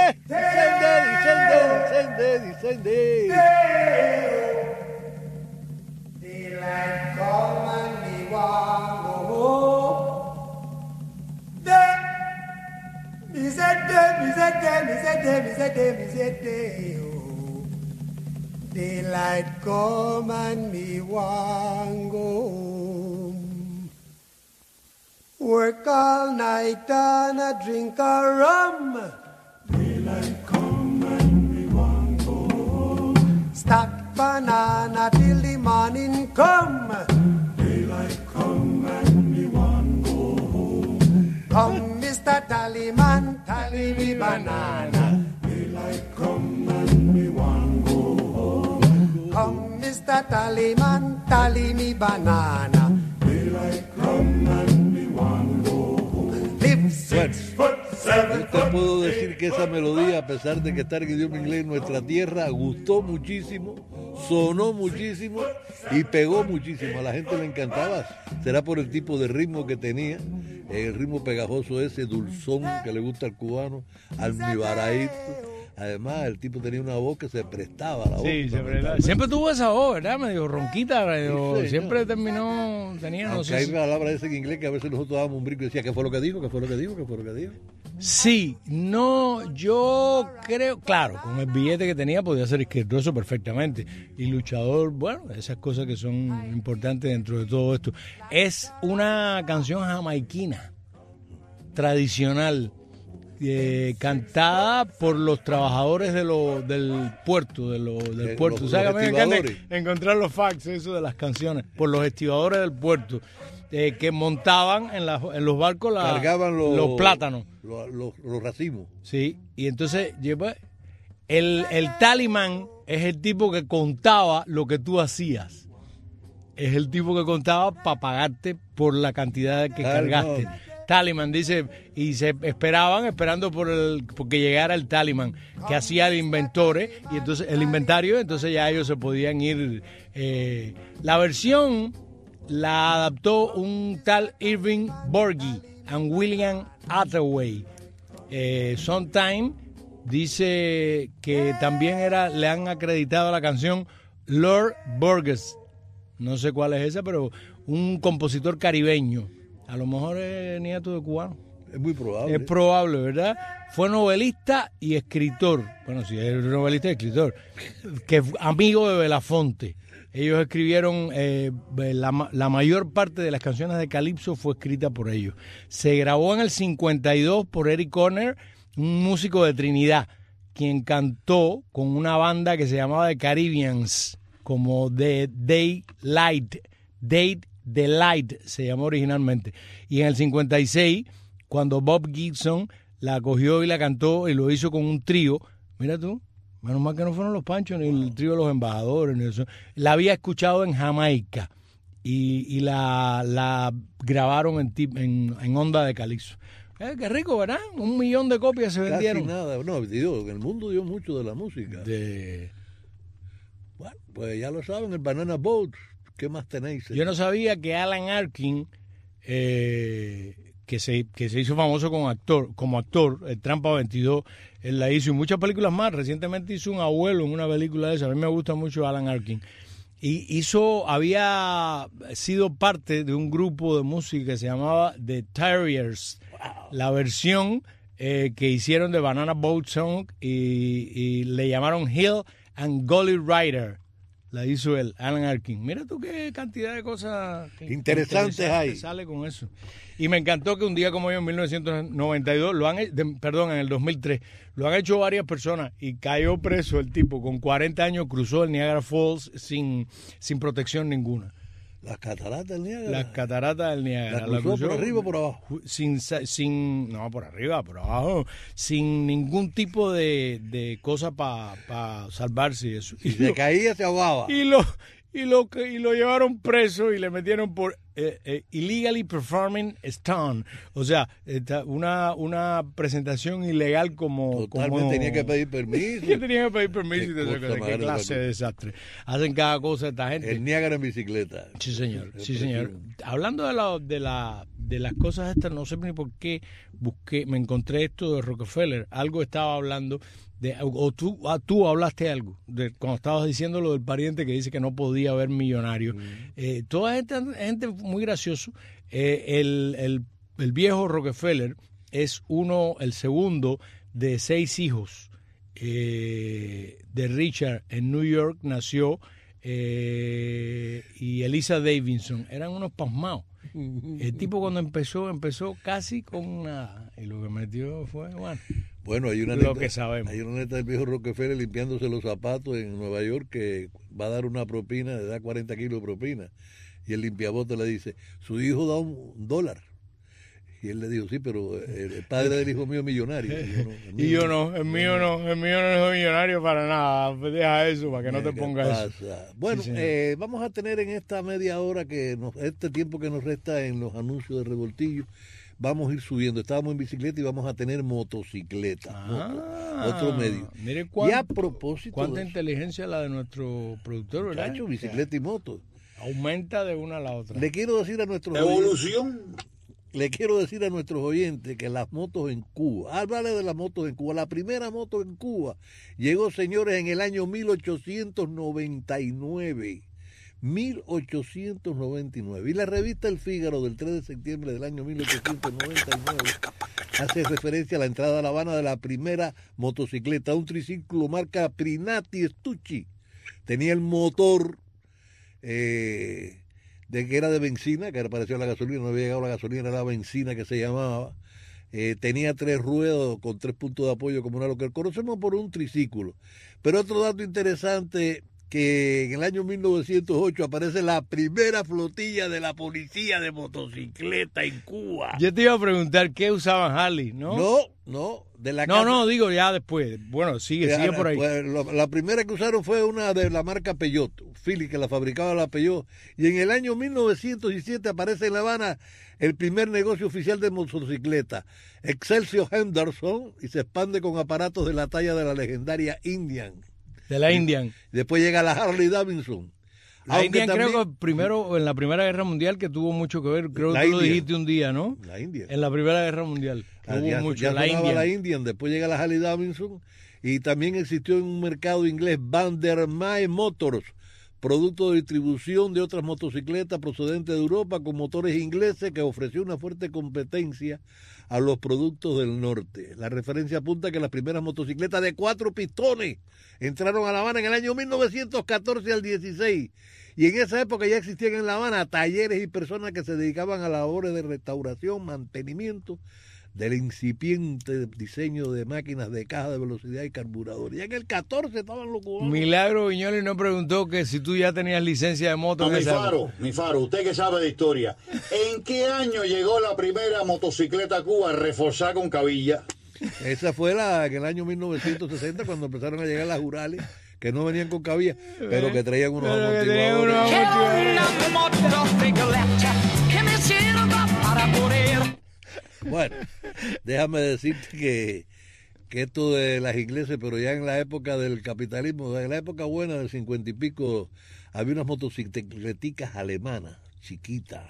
Daylight come and me want go home. Me said day, oh. Daylight come and me want go home. Work all night and a drink a rum. Daylight come and me want go home. Stack banana till the morning come. Daylight come and me want go home. Come, Mr. Tallyman, tally me banana. Daylight come and me want go home. Come, Mr. Tallyman, tally me banana. Daylight come and me want go home. Live 6 foot, 7 Yo te puedo decir que esa melodía, a pesar de que está en idioma inglés en nuestra tierra, gustó muchísimo, sonó muchísimo y pegó muchísimo. A la gente le encantaba. Será por el tipo de ritmo que tenía, el ritmo pegajoso ese, dulzón que le gusta al cubano, almibaraíto. Además, el tipo tenía una voz que se prestaba a la voz. Sí, siempre tuvo esa voz, ¿verdad? Medio ronquita, medio, sí, siempre tenía, no aunque sé. Hay palabras en inglés que a veces nosotros dábamos un brinco y decía, ¿qué fue lo que dijo? ¿Qué fue lo que dijo? ¿Qué fue lo que dijo? Sí, no, yo creo, claro, con el billete que tenía podía ser izquierdoso perfectamente. Y luchador, bueno, esas cosas que son importantes dentro de todo esto. Es una canción jamaiquina, tradicional, cantada por los trabajadores del puerto, del puerto. ¿Sabes que me encanta encontrar los facts, eso de las canciones? Por los estibadores del puerto, que montaban en los barcos cargaban los plátanos. Los racimos. Sí, y entonces el tallyman es el tipo que contaba lo que tú hacías. Es el tipo que contaba para pagarte por la cantidad que cargaste. Tallyman, dice, y se esperando porque llegara el tallyman, que hacía el inventario, entonces ya ellos se podían ir. La versión la adaptó un tal Irving Borgie and William Hathaway. Sometime dice que también le han acreditado a la canción Lord Burgess, no sé cuál es esa, pero un compositor caribeño. A lo mejor es nieto de cubano. Es muy probable. Es probable, ¿verdad? Fue novelista y escritor. Bueno, sí, es novelista y escritor. Que amigo de Belafonte. Ellos escribieron, la mayor parte de las canciones de Calypso fue escrita por ellos. Se grabó en el 52 por Eric Conner, un músico de Trinidad, quien cantó con una banda que se llamaba The Caribbeans, como The Daylight se llamó originalmente. Y en el 56, cuando Bob Gibson la cogió y la cantó y lo hizo con un trío, mira tú, menos mal que no fueron los Panchos ni el trío de los Embajadores, ni eso. La había escuchado en Jamaica y la grabaron en onda de Calypso. Qué rico, ¿verdad? 1 millón de copias se vendieron. Casi nada. No, en el mundo dio mucho de la música. Bueno, pues ya lo saben, el Banana Boat. ¿Qué más tenéis? Yo no sabía que Alan Arkin, que se hizo famoso como actor, el Trampa 22, él la hizo y muchas películas más. Recientemente hizo un abuelo en una película de esa. A mí me gusta mucho Alan Arkin. Y había sido parte de un grupo de música que se llamaba The Terriers. Wow. La versión que hicieron de Banana Boat Song y le llamaron Hill and Gully Rider. La hizo él, Alan Arkin. Mira tú qué cantidad de cosas interesantes hay. Sale con eso. Y me encantó que un día como yo, en 1992, en el 2003, lo han hecho varias personas y cayó preso el tipo. Con 40 años cruzó el Niagara Falls sin protección ninguna. Las cataratas del Niágara. Las cataratas del Niágara. ¿La cruzó por arriba o por abajo? No, por arriba, por abajo. Sin ningún tipo de cosa para salvarse y eso. Si se caía, se ahogaba. Y lo llevaron preso y le metieron por illegally performing a stunt. O sea, una presentación ilegal como... Totalmente, tenía que pedir permiso. Tenía que pedir permiso y qué clase de desastre. Hacen cada cosa esta gente. El Niágara en bicicleta. Sí, señor. Sí, señor. Hablando de las cosas estas, no sé ni por qué me encontré esto de Rockefeller. Algo estaba hablando... tú hablaste algo cuando estabas diciendo lo del pariente que dice que no podía haber millonario. Toda gente muy gracioso. El viejo Rockefeller es el segundo de 6 hijos de Richard. En New York nació y Eliza Davidson. Eran unos pasmados. El tipo cuando empezó casi con nada y lo que metió fue bueno, hay una lo que sabemos. Hay una neta del viejo Rockefeller limpiándose los zapatos en Nueva York que va a dar una propina, le da 40 kilos de propina y el limpiabote le dice, su hijo da $1 y él le dijo, sí, pero el padre del hijo mío es millonario. El mío no es millonario para nada. Deja eso para que no te pongas eso. Bueno, sí, vamos a tener en esta media hora este tiempo que nos resta en los anuncios de Revoltillo, vamos a ir subiendo. Estábamos en bicicleta y vamos a tener motocicleta, otro medio. Mire y a propósito cuánta inteligencia la de nuestro productor, ¿verdad? Muchacho, bicicleta y moto. Aumenta de una a la otra. Le quiero decir a nuestros oyentes que las motos en Cuba, háblale de las motos en Cuba. La primera moto en Cuba llegó, señores, en el año 1899. 1899. Y la revista El Fígaro del 3 de septiembre del año 1899 hace referencia a la entrada a La Habana de la primera motocicleta, un triciclo marca Prinati Stucci. Tenía el motor de que era de benzina, que era parecido a la gasolina, no había llegado la gasolina, era la benzina que se llamaba. Tenía 3 ruedas con 3 puntos de apoyo, como lo que conocemos por un triciclo. Pero otro dato interesante, que en el año 1908 aparece la primera flotilla de la policía de motocicleta en Cuba. Yo te iba a preguntar qué usaban Harley, ¿no? No. Digo ya después. Bueno, sigue por ahí. Pues, la primera que usaron fue una de la marca Peugeot, Philly, que la fabricaba la Peugeot. Y en el año 1917 aparece en La Habana el primer negocio oficial de motocicleta, Excelsior Henderson, y se expande con aparatos de la talla de la legendaria Indian. De la Indian. Después llega la Harley Davidson. La Indian también, creo que primero en la Primera Guerra Mundial, que tuvo mucho que ver, creo que tú lo dijiste un día, ¿no? La Indian. En la Primera Guerra Mundial. Hubo mucho. La Indian, después llega la Harley Davidson y también existió en un mercado inglés Vandermeer Motors, producto de distribución de otras motocicletas procedentes de Europa con motores ingleses que ofreció una fuerte competencia a los productos del norte. La referencia apunta que las primeras motocicletas de 4 pistones entraron a La Habana en el año 1914 al 16, y en esa época ya existían en La Habana talleres y personas que se dedicaban a labores de restauración, mantenimiento del incipiente diseño de máquinas de caja de velocidad y carburadores. Ya en el 14 estaban los cubanos. Milagro Viñoles nos preguntó que si tú ya tenías licencia de moto. Mi Faro, usted que sabe de historia, ¿en qué año llegó la primera motocicleta a Cuba reforzada con cabilla? Esa fue en el año 1960, cuando empezaron a llegar las Urales, que no venían con cabilla, pero que traían unos amortiguadores. Bueno, déjame decirte que esto de las iglesias, pero ya en la época del capitalismo, en la época buena del 50 y pico, había unas motocicleticas alemanas, chiquitas,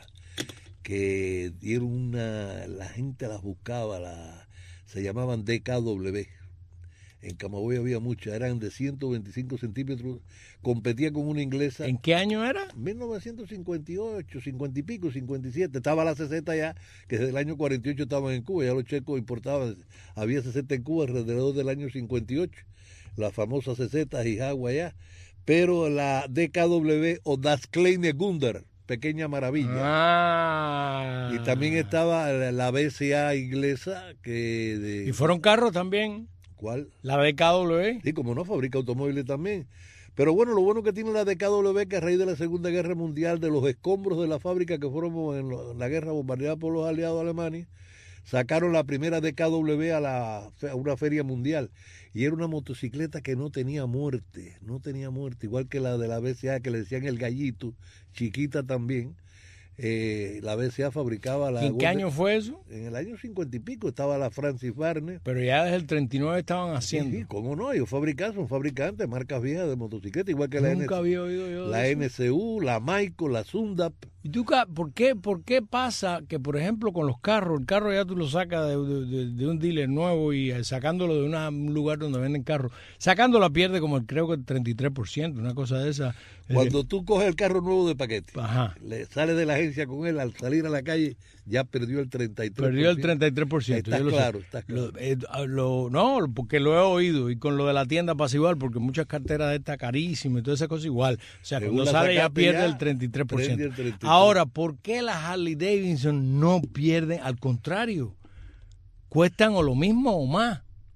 que dieron la gente las buscaba, se llamaban DKW. En Camagüey había muchas, eran de 125 centímetros, competía con una inglesa. ¿En qué año era? 1958, 50 y pico, 57. Estaba la CZ ya, que desde el año 48 estaban en Cuba, ya los checos importaban, había CZ en Cuba alrededor del año 58, las famosas CZ y Jagua ya, pero la DKW o Das Kleine Wunder, Pequeña Maravilla. Y también estaba la BCA inglesa que... ¿Y fueron carros también? ¿Cuál? La DKW. Sí, como no, fabrica automóviles también. Pero bueno, lo bueno que tiene la DKW es que a raíz de la Segunda Guerra Mundial, de los escombros de la fábrica que fueron en la guerra bombardeada por los aliados alemanes, sacaron la primera DKW a una feria mundial. Y era una motocicleta que no tenía muerte, igual que la de la BCA, que le decían el gallito, chiquita también. La BCA fabricaba la... ¿En qué año fue eso? En el año 50 y pico estaba la Francis Barnes. Pero ya desde el 39 estaban haciendo. Sí, cómo no, ellos son fabricantes, marcas viejas de motocicletas, igual que la Nunca había oído yo la de eso. NSU, la Maico, la Sundap. ¿Y tú, por qué pasa que, por ejemplo, con los carros, el carro ya tú lo sacas de un dealer nuevo y sacándolo de un lugar donde venden carros, sacándolo pierde como creo que el 33%, una cosa de esa? Cuando tú coges el carro nuevo de paquete, ajá, le sales de la agencia con él, al salir a la calle ya perdió el 33%. Perdió el 33%. Está claro. No, porque lo he oído, y con lo de la tienda pasa igual, porque muchas carteras de estas carísimas y todas esas cosas igual. O sea, cuando sale ya pierde el 33%. Ahora, ¿por qué las Harley Davidson no pierden? Al contrario, cuestan o lo mismo o más.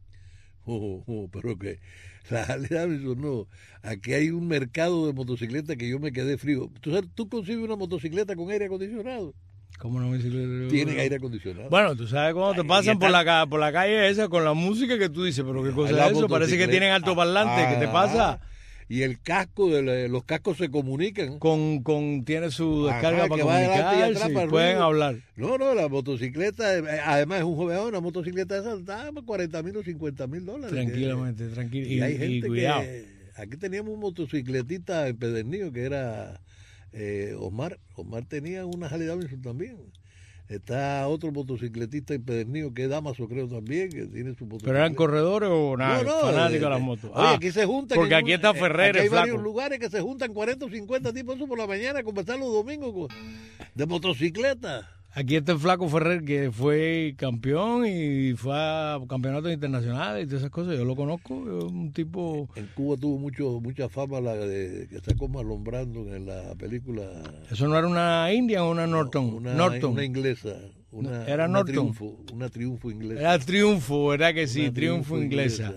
Pero que la Harley Davidson no. Aquí hay un mercado de motocicletas que yo me quedé frío. ¿Tú concibes una motocicleta con aire acondicionado? ¿Cómo no? Tienen aire acondicionado. Bueno, tú sabes cuando te pasan por la calle esa con la música que tú dices, pero qué cosa es eso, parece que tienen altoparlante, ¿qué te pasa? Y el casco, los cascos se comunican. Tiene su descarga para comunicarse y pueden hablar. No, la motocicleta, además es un joven, una motocicleta esa está por $40,000 o $50,000. Tranquilamente, tranquilo. Y hay gente cuidado. Aquí teníamos un motocicletista empedernido que era Osmar. Osmar tenía una Harley Davidson también. Está otro motocicletista empedernido que es Damaso, creo también, que tiene su motocicleta. ¿Pero eran corredores o nada? No, fanáticos de las motos. Oye, aquí se juntan. Porque aquí está Ferrer, aquí hay flaco. varios lugares que se juntan 40 o 50 tipos por la mañana a conversar los domingos de motocicleta. Aquí está el flaco Ferrer, que fue campeón y fue a campeonatos internacionales y todas esas cosas. Yo lo conozco, es un tipo... En Cuba tuvo mucha fama la de que sacó Marlon Brando en la película... ¿Eso no era una Indian o una Norton? No, una inglesa. ¿Era Norton? Una Triunfo inglesa. Era Triunfo, ¿verdad que sí? Triunfo inglesa.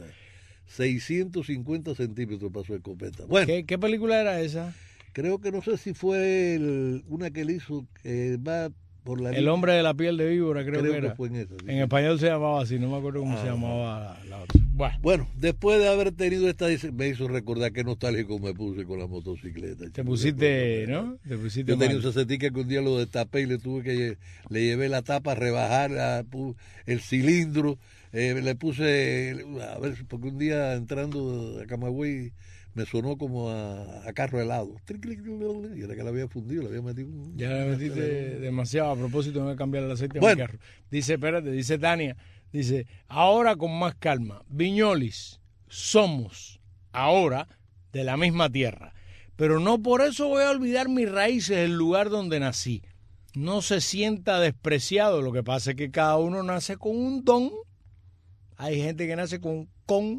650 centímetros pasó escopeta. Bueno, ¿Qué película era esa? Creo que no sé si fue una que él hizo, que va... El hombre de la piel de víbora, creo que era. Fue en esa, sí. En español se llamaba así, no me acuerdo cómo se llamaba la otra. Bueno, después de haber tenido me hizo recordar qué nostálgico me puse con la motocicleta. Te pusiste, ¿no? Yo tenía un sacetica que un día lo destapé y le llevé la tapa a rebajar el cilindro, le puse, a ver, porque un día entrando a Camagüey me sonó como a carro helado. Y era que la había fundido, la había metido. Ya la metiste demasiado. A propósito, voy a cambiar el aceite a mi carro. Dice Tania, ahora con más calma. Viñolis, somos ahora de la misma tierra. pero no por eso voy a olvidar mis raíces, el lugar donde nací. No se sienta despreciado, lo que pasa es que cada uno nace con un don. Hay gente que nace con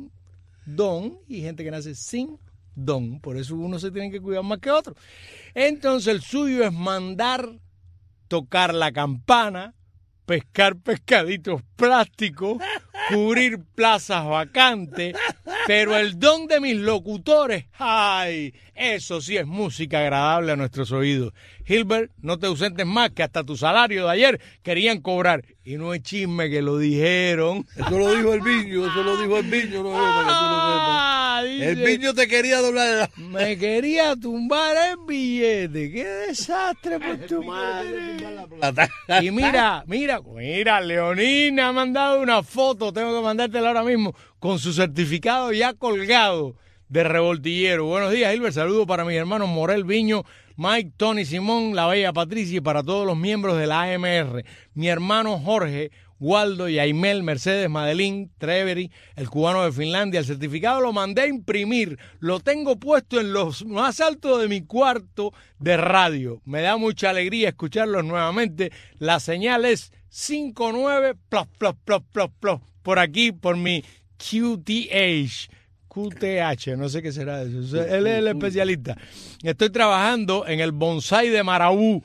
don y gente que nace sin don, por eso uno se tiene que cuidar más que otro. Entonces el suyo es mandar tocar la campana, pescar pescaditos plásticos, cubrir plazas vacantes, pero el don de mis locutores, ¡ay! Eso sí es música agradable a nuestros oídos. Gilbert, no te ausentes más, que hasta tu salario de ayer querían cobrar. Y no es chisme que lo dijeron. Eso lo dijo el Viño, no es para que tú lo sepas. El Viño te quería doblar. Me quería tumbar el billete. ¡Qué desastre por tu madre! Y mira, Leonina ha mandado una foto, tengo que mandártela ahora mismo, con su certificado ya colgado de revoltillero. Buenos días, Gilbert. Saludos para mis hermanos Morel Viño, Mike, Tony, Simón, la bella Patricia y para todos los miembros de la AMR. Mi hermano Jorge, Waldo, Yaimel, Mercedes, Madeline, Trevery, el cubano de Finlandia. El certificado lo mandé a imprimir. Lo tengo puesto en los más altos de mi cuarto de radio. Me da mucha alegría escucharlos nuevamente. La señal es 59 plus, plus, plus, plus, plus. Por aquí, por mi QTH, no sé qué será eso. Él es el especialista. Estoy trabajando en el bonsai de Marabú.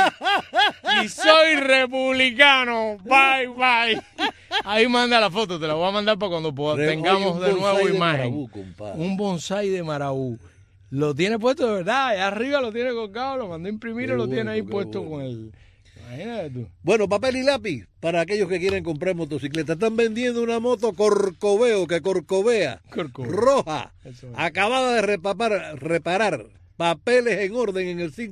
Y soy republicano. Bye, bye. Ahí manda la foto, te la voy a mandar para cuando tengamos de nuevo imagen. Un bonsai de Marabú. Lo tiene puesto de verdad, allá arriba lo tiene colgado, lo mandé a imprimir y lo tiene ahí puesto con el... Imagínate tú. Bueno, papel y lápiz para aquellos que quieren comprar motocicleta. Están vendiendo una moto Corcoveo que corcovea, roja, acabada de reparar. Papeles en orden en el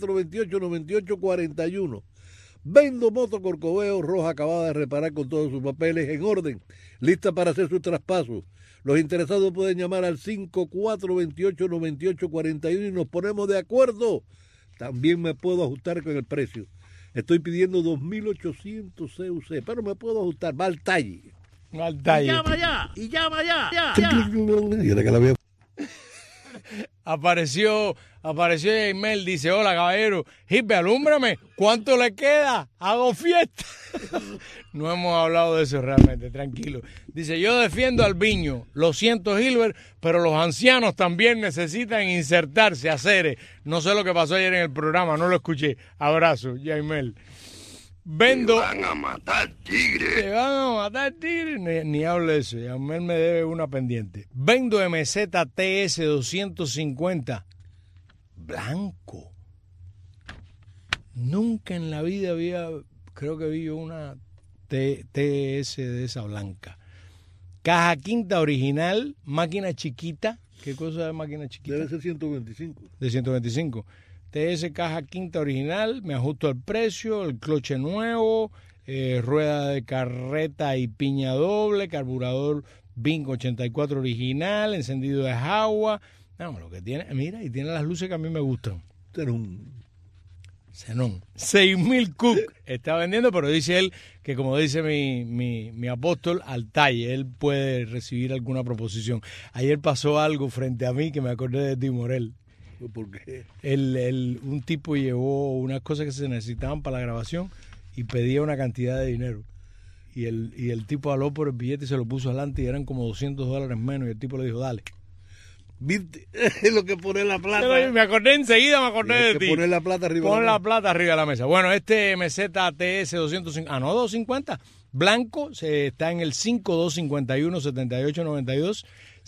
5428-9841. Vendo moto Corcoveo roja acabada de reparar con todos sus papeles en orden, lista para hacer su traspaso. Los interesados pueden llamar al 5428-9841 y nos ponemos de acuerdo. También me puedo ajustar con el precio. Estoy pidiendo 2.800 CUC, pero me puedo ajustar. Va al talle. Y llama ya. Apareció Yaimel, dice, hola caballero, Hipe, alúmbrame, ¿cuánto le queda? Hago fiesta. No hemos hablado de eso realmente, tranquilo. Dice, yo defiendo al Viño, lo siento Gilbert, pero los ancianos también necesitan insertarse, hacer. No sé lo que pasó ayer en el programa, no lo escuché. Abrazo, Yaimel. Vendo. Te van a matar tigres. Ni hable de eso. Yaimel me debe una pendiente. Vendo MZ TS 250 blanco. Nunca en la vida creo que vi yo una TS de esa blanca. Caja quinta original, máquina chiquita. ¿Qué cosa de máquina chiquita? Debe ser 125. De 125. TS caja quinta original, me ajusto al precio, el cloche nuevo, rueda de carreta y piña doble, carburador Bing 84 original, encendido de agua. No, lo que tiene, mira, y tiene las luces que a mí me gustan. Zenón. 6.000 Cook está vendiendo, pero dice él que, como dice mi apóstol, al talle, él puede recibir alguna proposición. Ayer pasó algo frente a mí que me acordé de ti, Morel. ¿Por qué? Un tipo llevó unas cosas que se necesitaban para la grabación y pedía una cantidad de dinero. Y el tipo habló por el billete y se lo puso adelante y eran como $200 menos y el tipo le dijo, dale. ¿Viste? Es lo que pone la plata. Me acordé enseguida, me acordé de ti. Poner la plata arriba. Pon la plata arriba de la mesa. Bueno, este MZ TS 250, 250, blanco, está en el 5251-7892.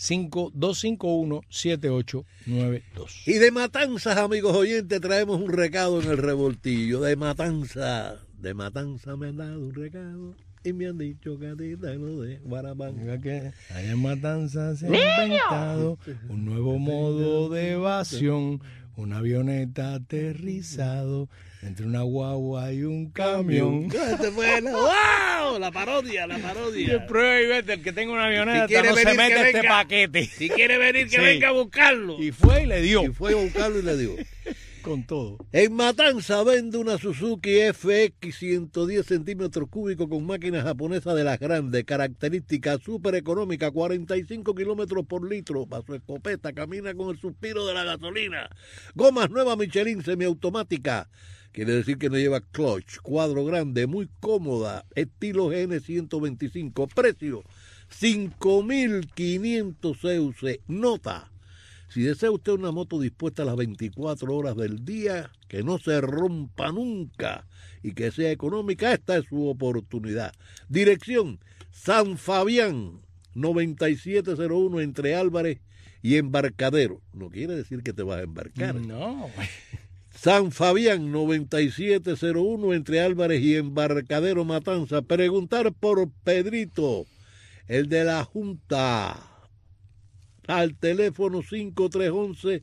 5251-7892. Y de Matanzas, amigos oyentes, traemos un recado en el revoltillo. De Matanzas me han dado un recado y me han dicho que a ti te lo de Guarabán. Allá en Matanzas se ha inventado un nuevo modo de evasión. Una avioneta aterrizado entre una guagua y un camión. ¡Wow! La parodia. Prueba y vete, el que tenga una avioneta si no se mete este paquete. Si quiere venir, que venga a buscarlo. Y fue y le dio. Y fue a buscarlo y le dio. Con todo. En Matanza vende una Suzuki FX 110 centímetros cúbicos con máquina japonesa de las grandes, características súper económica, 45 kilómetros por litro, para su escopeta, camina con el suspiro de la gasolina. Gomas nuevas Michelin semiautomática, quiere decir que no lleva clutch, cuadro grande, muy cómoda, estilo GN 125, precio 5.500 EUC, nota. Si desea usted una moto dispuesta a las 24 horas del día, que no se rompa nunca y que sea económica, esta es su oportunidad. Dirección, San Fabián, 9701 entre Álvarez y Embarcadero. No quiere decir que te vas a embarcar. No. San Fabián, 9701 entre Álvarez y Embarcadero, Matanza. Preguntar por Pedrito, el de la Junta, al teléfono 5311-5942,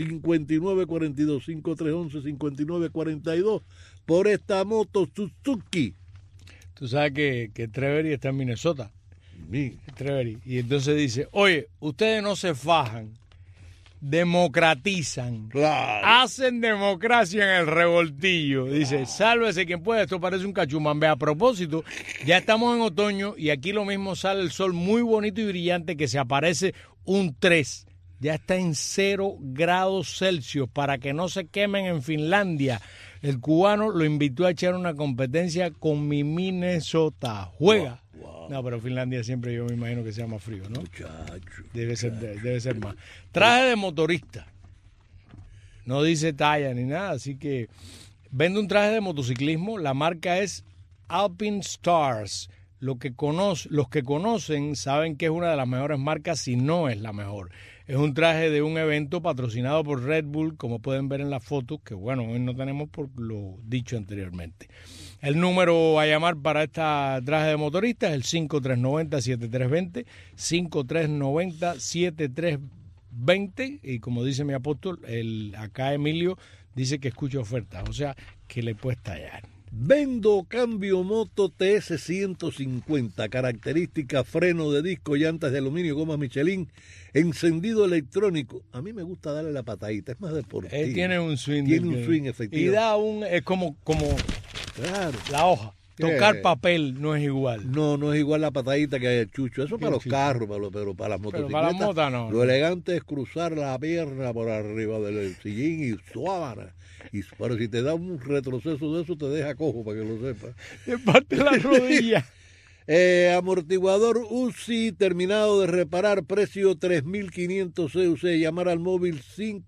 5311-5942, por esta moto Suzuki. Tú sabes que Trevery está en Minnesota. Trevery. Y entonces dice, oye, ustedes no se fajan, democratizan, hacen democracia en el revoltillo. Dice, sálvese quien pueda, esto parece un cachumambe. A propósito, ya estamos en otoño y aquí lo mismo sale el sol muy bonito y brillante que se aparece un 3. Ya está en 0 grados Celsius para que no se quemen en Finlandia. El cubano lo invitó a echar una competencia con mi Minnesota. Juega. No, pero Finlandia siempre yo me imagino que sea más frío, ¿no? Muchacho. Debe ser más. Traje de motorista. No dice talla ni nada, así que vende un traje de motociclismo. La marca es Alpine Stars. Los que conocen saben que es una de las mejores marcas, si no es la mejor. Es un traje de un evento patrocinado por Red Bull, como pueden ver en la foto, que bueno, hoy no tenemos por lo dicho anteriormente. El número a llamar para esta traje de motorista es el 5390-7320, 5390-7320, y como dice mi apóstol, acá Emilio dice que escucha ofertas, o sea, que le puedes tallar. Vendo cambio moto TS 150, característica, freno de disco, llantas de aluminio, gomas Michelin, encendido electrónico. A mí me gusta darle la patadita, es más deportivo. Tiene un swing. Tiene un swing efectivo. Y da es como claro, la hoja. Tocar papel no es igual. No es igual la patadita que hay el chucho. Eso para los carros, pero para las motocicletas. Pero para las motas no. Lo elegante es cruzar la pierna por arriba del sillín y suave. Pero si te da un retroceso de eso, te deja cojo, para que lo sepas. Te parte la rodilla. Amortiguador UCI terminado de reparar, precio 3.500 EUC. Llamar al móvil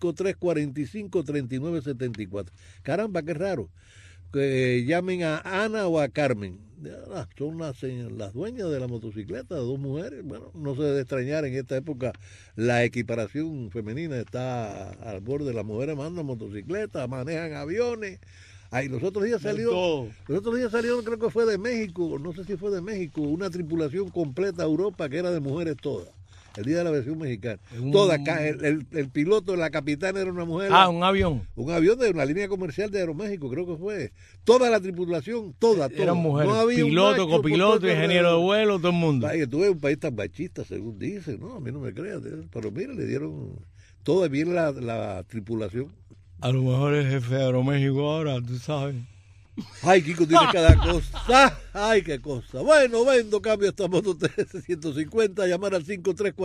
5345-3974. Caramba, qué raro. Que llamen a Ana o a Carmen. Son las dueñas de la motocicleta, 2 mujeres. Bueno, no se debe extrañar, en esta época la equiparación femenina está al borde. Las mujeres mandan motocicletas, manejan aviones. Ay, los otros días salió, creo que fue de México, no sé si fue de México, una tripulación completa a Europa que era de mujeres todas. El día de la versión mexicana. Toda acá, el piloto, la capitana era una mujer. Un avión. Un avión de una línea comercial de Aeroméxico, creo que fue. Toda la tripulación, toda. Eran mujeres. No había piloto, copiloto, ingeniero de vuelo, todo el mundo. Vaya, tú ves un país tan machista, según dicen. No, a mí no me creas. Pero mira, le dieron toda bien la tripulación. A lo mejor es jefe de Aeroméxico ahora, tú sabes. Ay, Kiko, tiene cada cosa. Ay, qué cosa. Bueno, vendo, cambio esta moto TS150, llamar al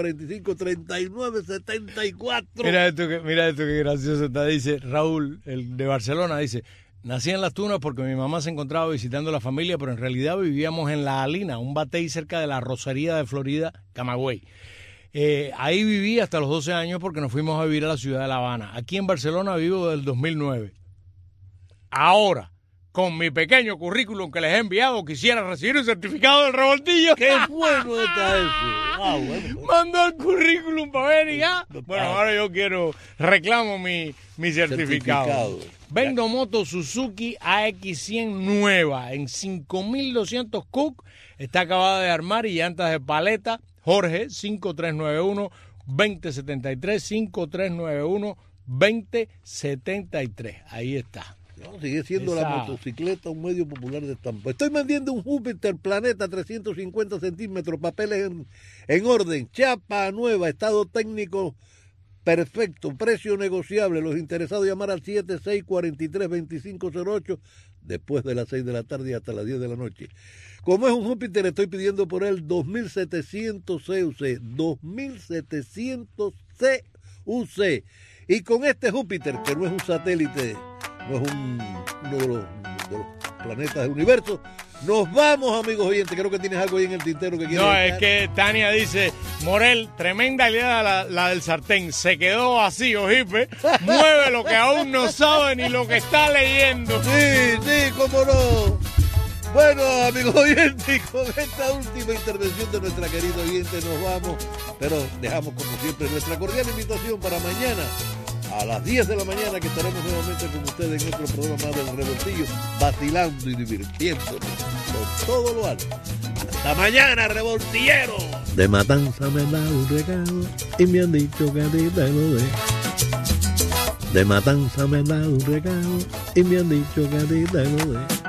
5345-3974. Mira esto que gracioso está. Dice Raúl, el de Barcelona, dice: nací en Las Tunas porque mi mamá se encontraba visitando a la familia, pero en realidad vivíamos en La Alina, un batey cerca de la Rosería de Florida, Camagüey. Ahí viví hasta los 12 años porque nos fuimos a vivir a la ciudad de La Habana. Aquí en Barcelona vivo desde el 2009. Ahora, con mi pequeño currículum que les he enviado, quisiera recibir un certificado del revoltillo. ¡Qué bueno está eso! Bueno. Mandó el currículum para ver y ya. Bueno, ahora yo reclamo mi certificado. Vendo moto Suzuki AX100 nueva en 5.200 cook. Está acabada de armar y llantas de paleta. Jorge, 5391-2073, 5391-2073. Ahí está. No, sigue siendo la motocicleta un medio popular de estampa. Estoy vendiendo un Júpiter Planeta 350 centímetros, papeles en orden, chapa nueva, estado técnico perfecto, precio negociable. Los interesados llamar al 7643-2508 después de las 6 de la tarde y hasta las 10 de la noche. Como es un Júpiter, estoy pidiendo por él 2700 CUC, 2700 CUC. Y con este Júpiter, que no es un satélite, no es uno de los planetas del universo, nos vamos, amigos oyentes. Creo que tienes algo ahí en el tintero que quieres. No, dejar. es que Tania dice, Morel, tremenda idea la del sartén. Se quedó vacío, Jipe. Mueve lo que aún no sabe ni lo que está leyendo. Sí, cómo no. Bueno, amigos oyentes, y con esta última intervención de nuestra querida oyente nos vamos, pero dejamos como siempre nuestra cordial invitación para mañana a las 10 de la mañana, que estaremos nuevamente con ustedes en nuestro programa del Revoltillo, vacilando y divirtiéndonos con todo lo alto. ¡Hasta mañana, revoltillero! De Matanza me han dado un regalo y me han dicho que a ti te lo dé. De Matanza me han dado un regalo y me han dicho que a ti te lo dé.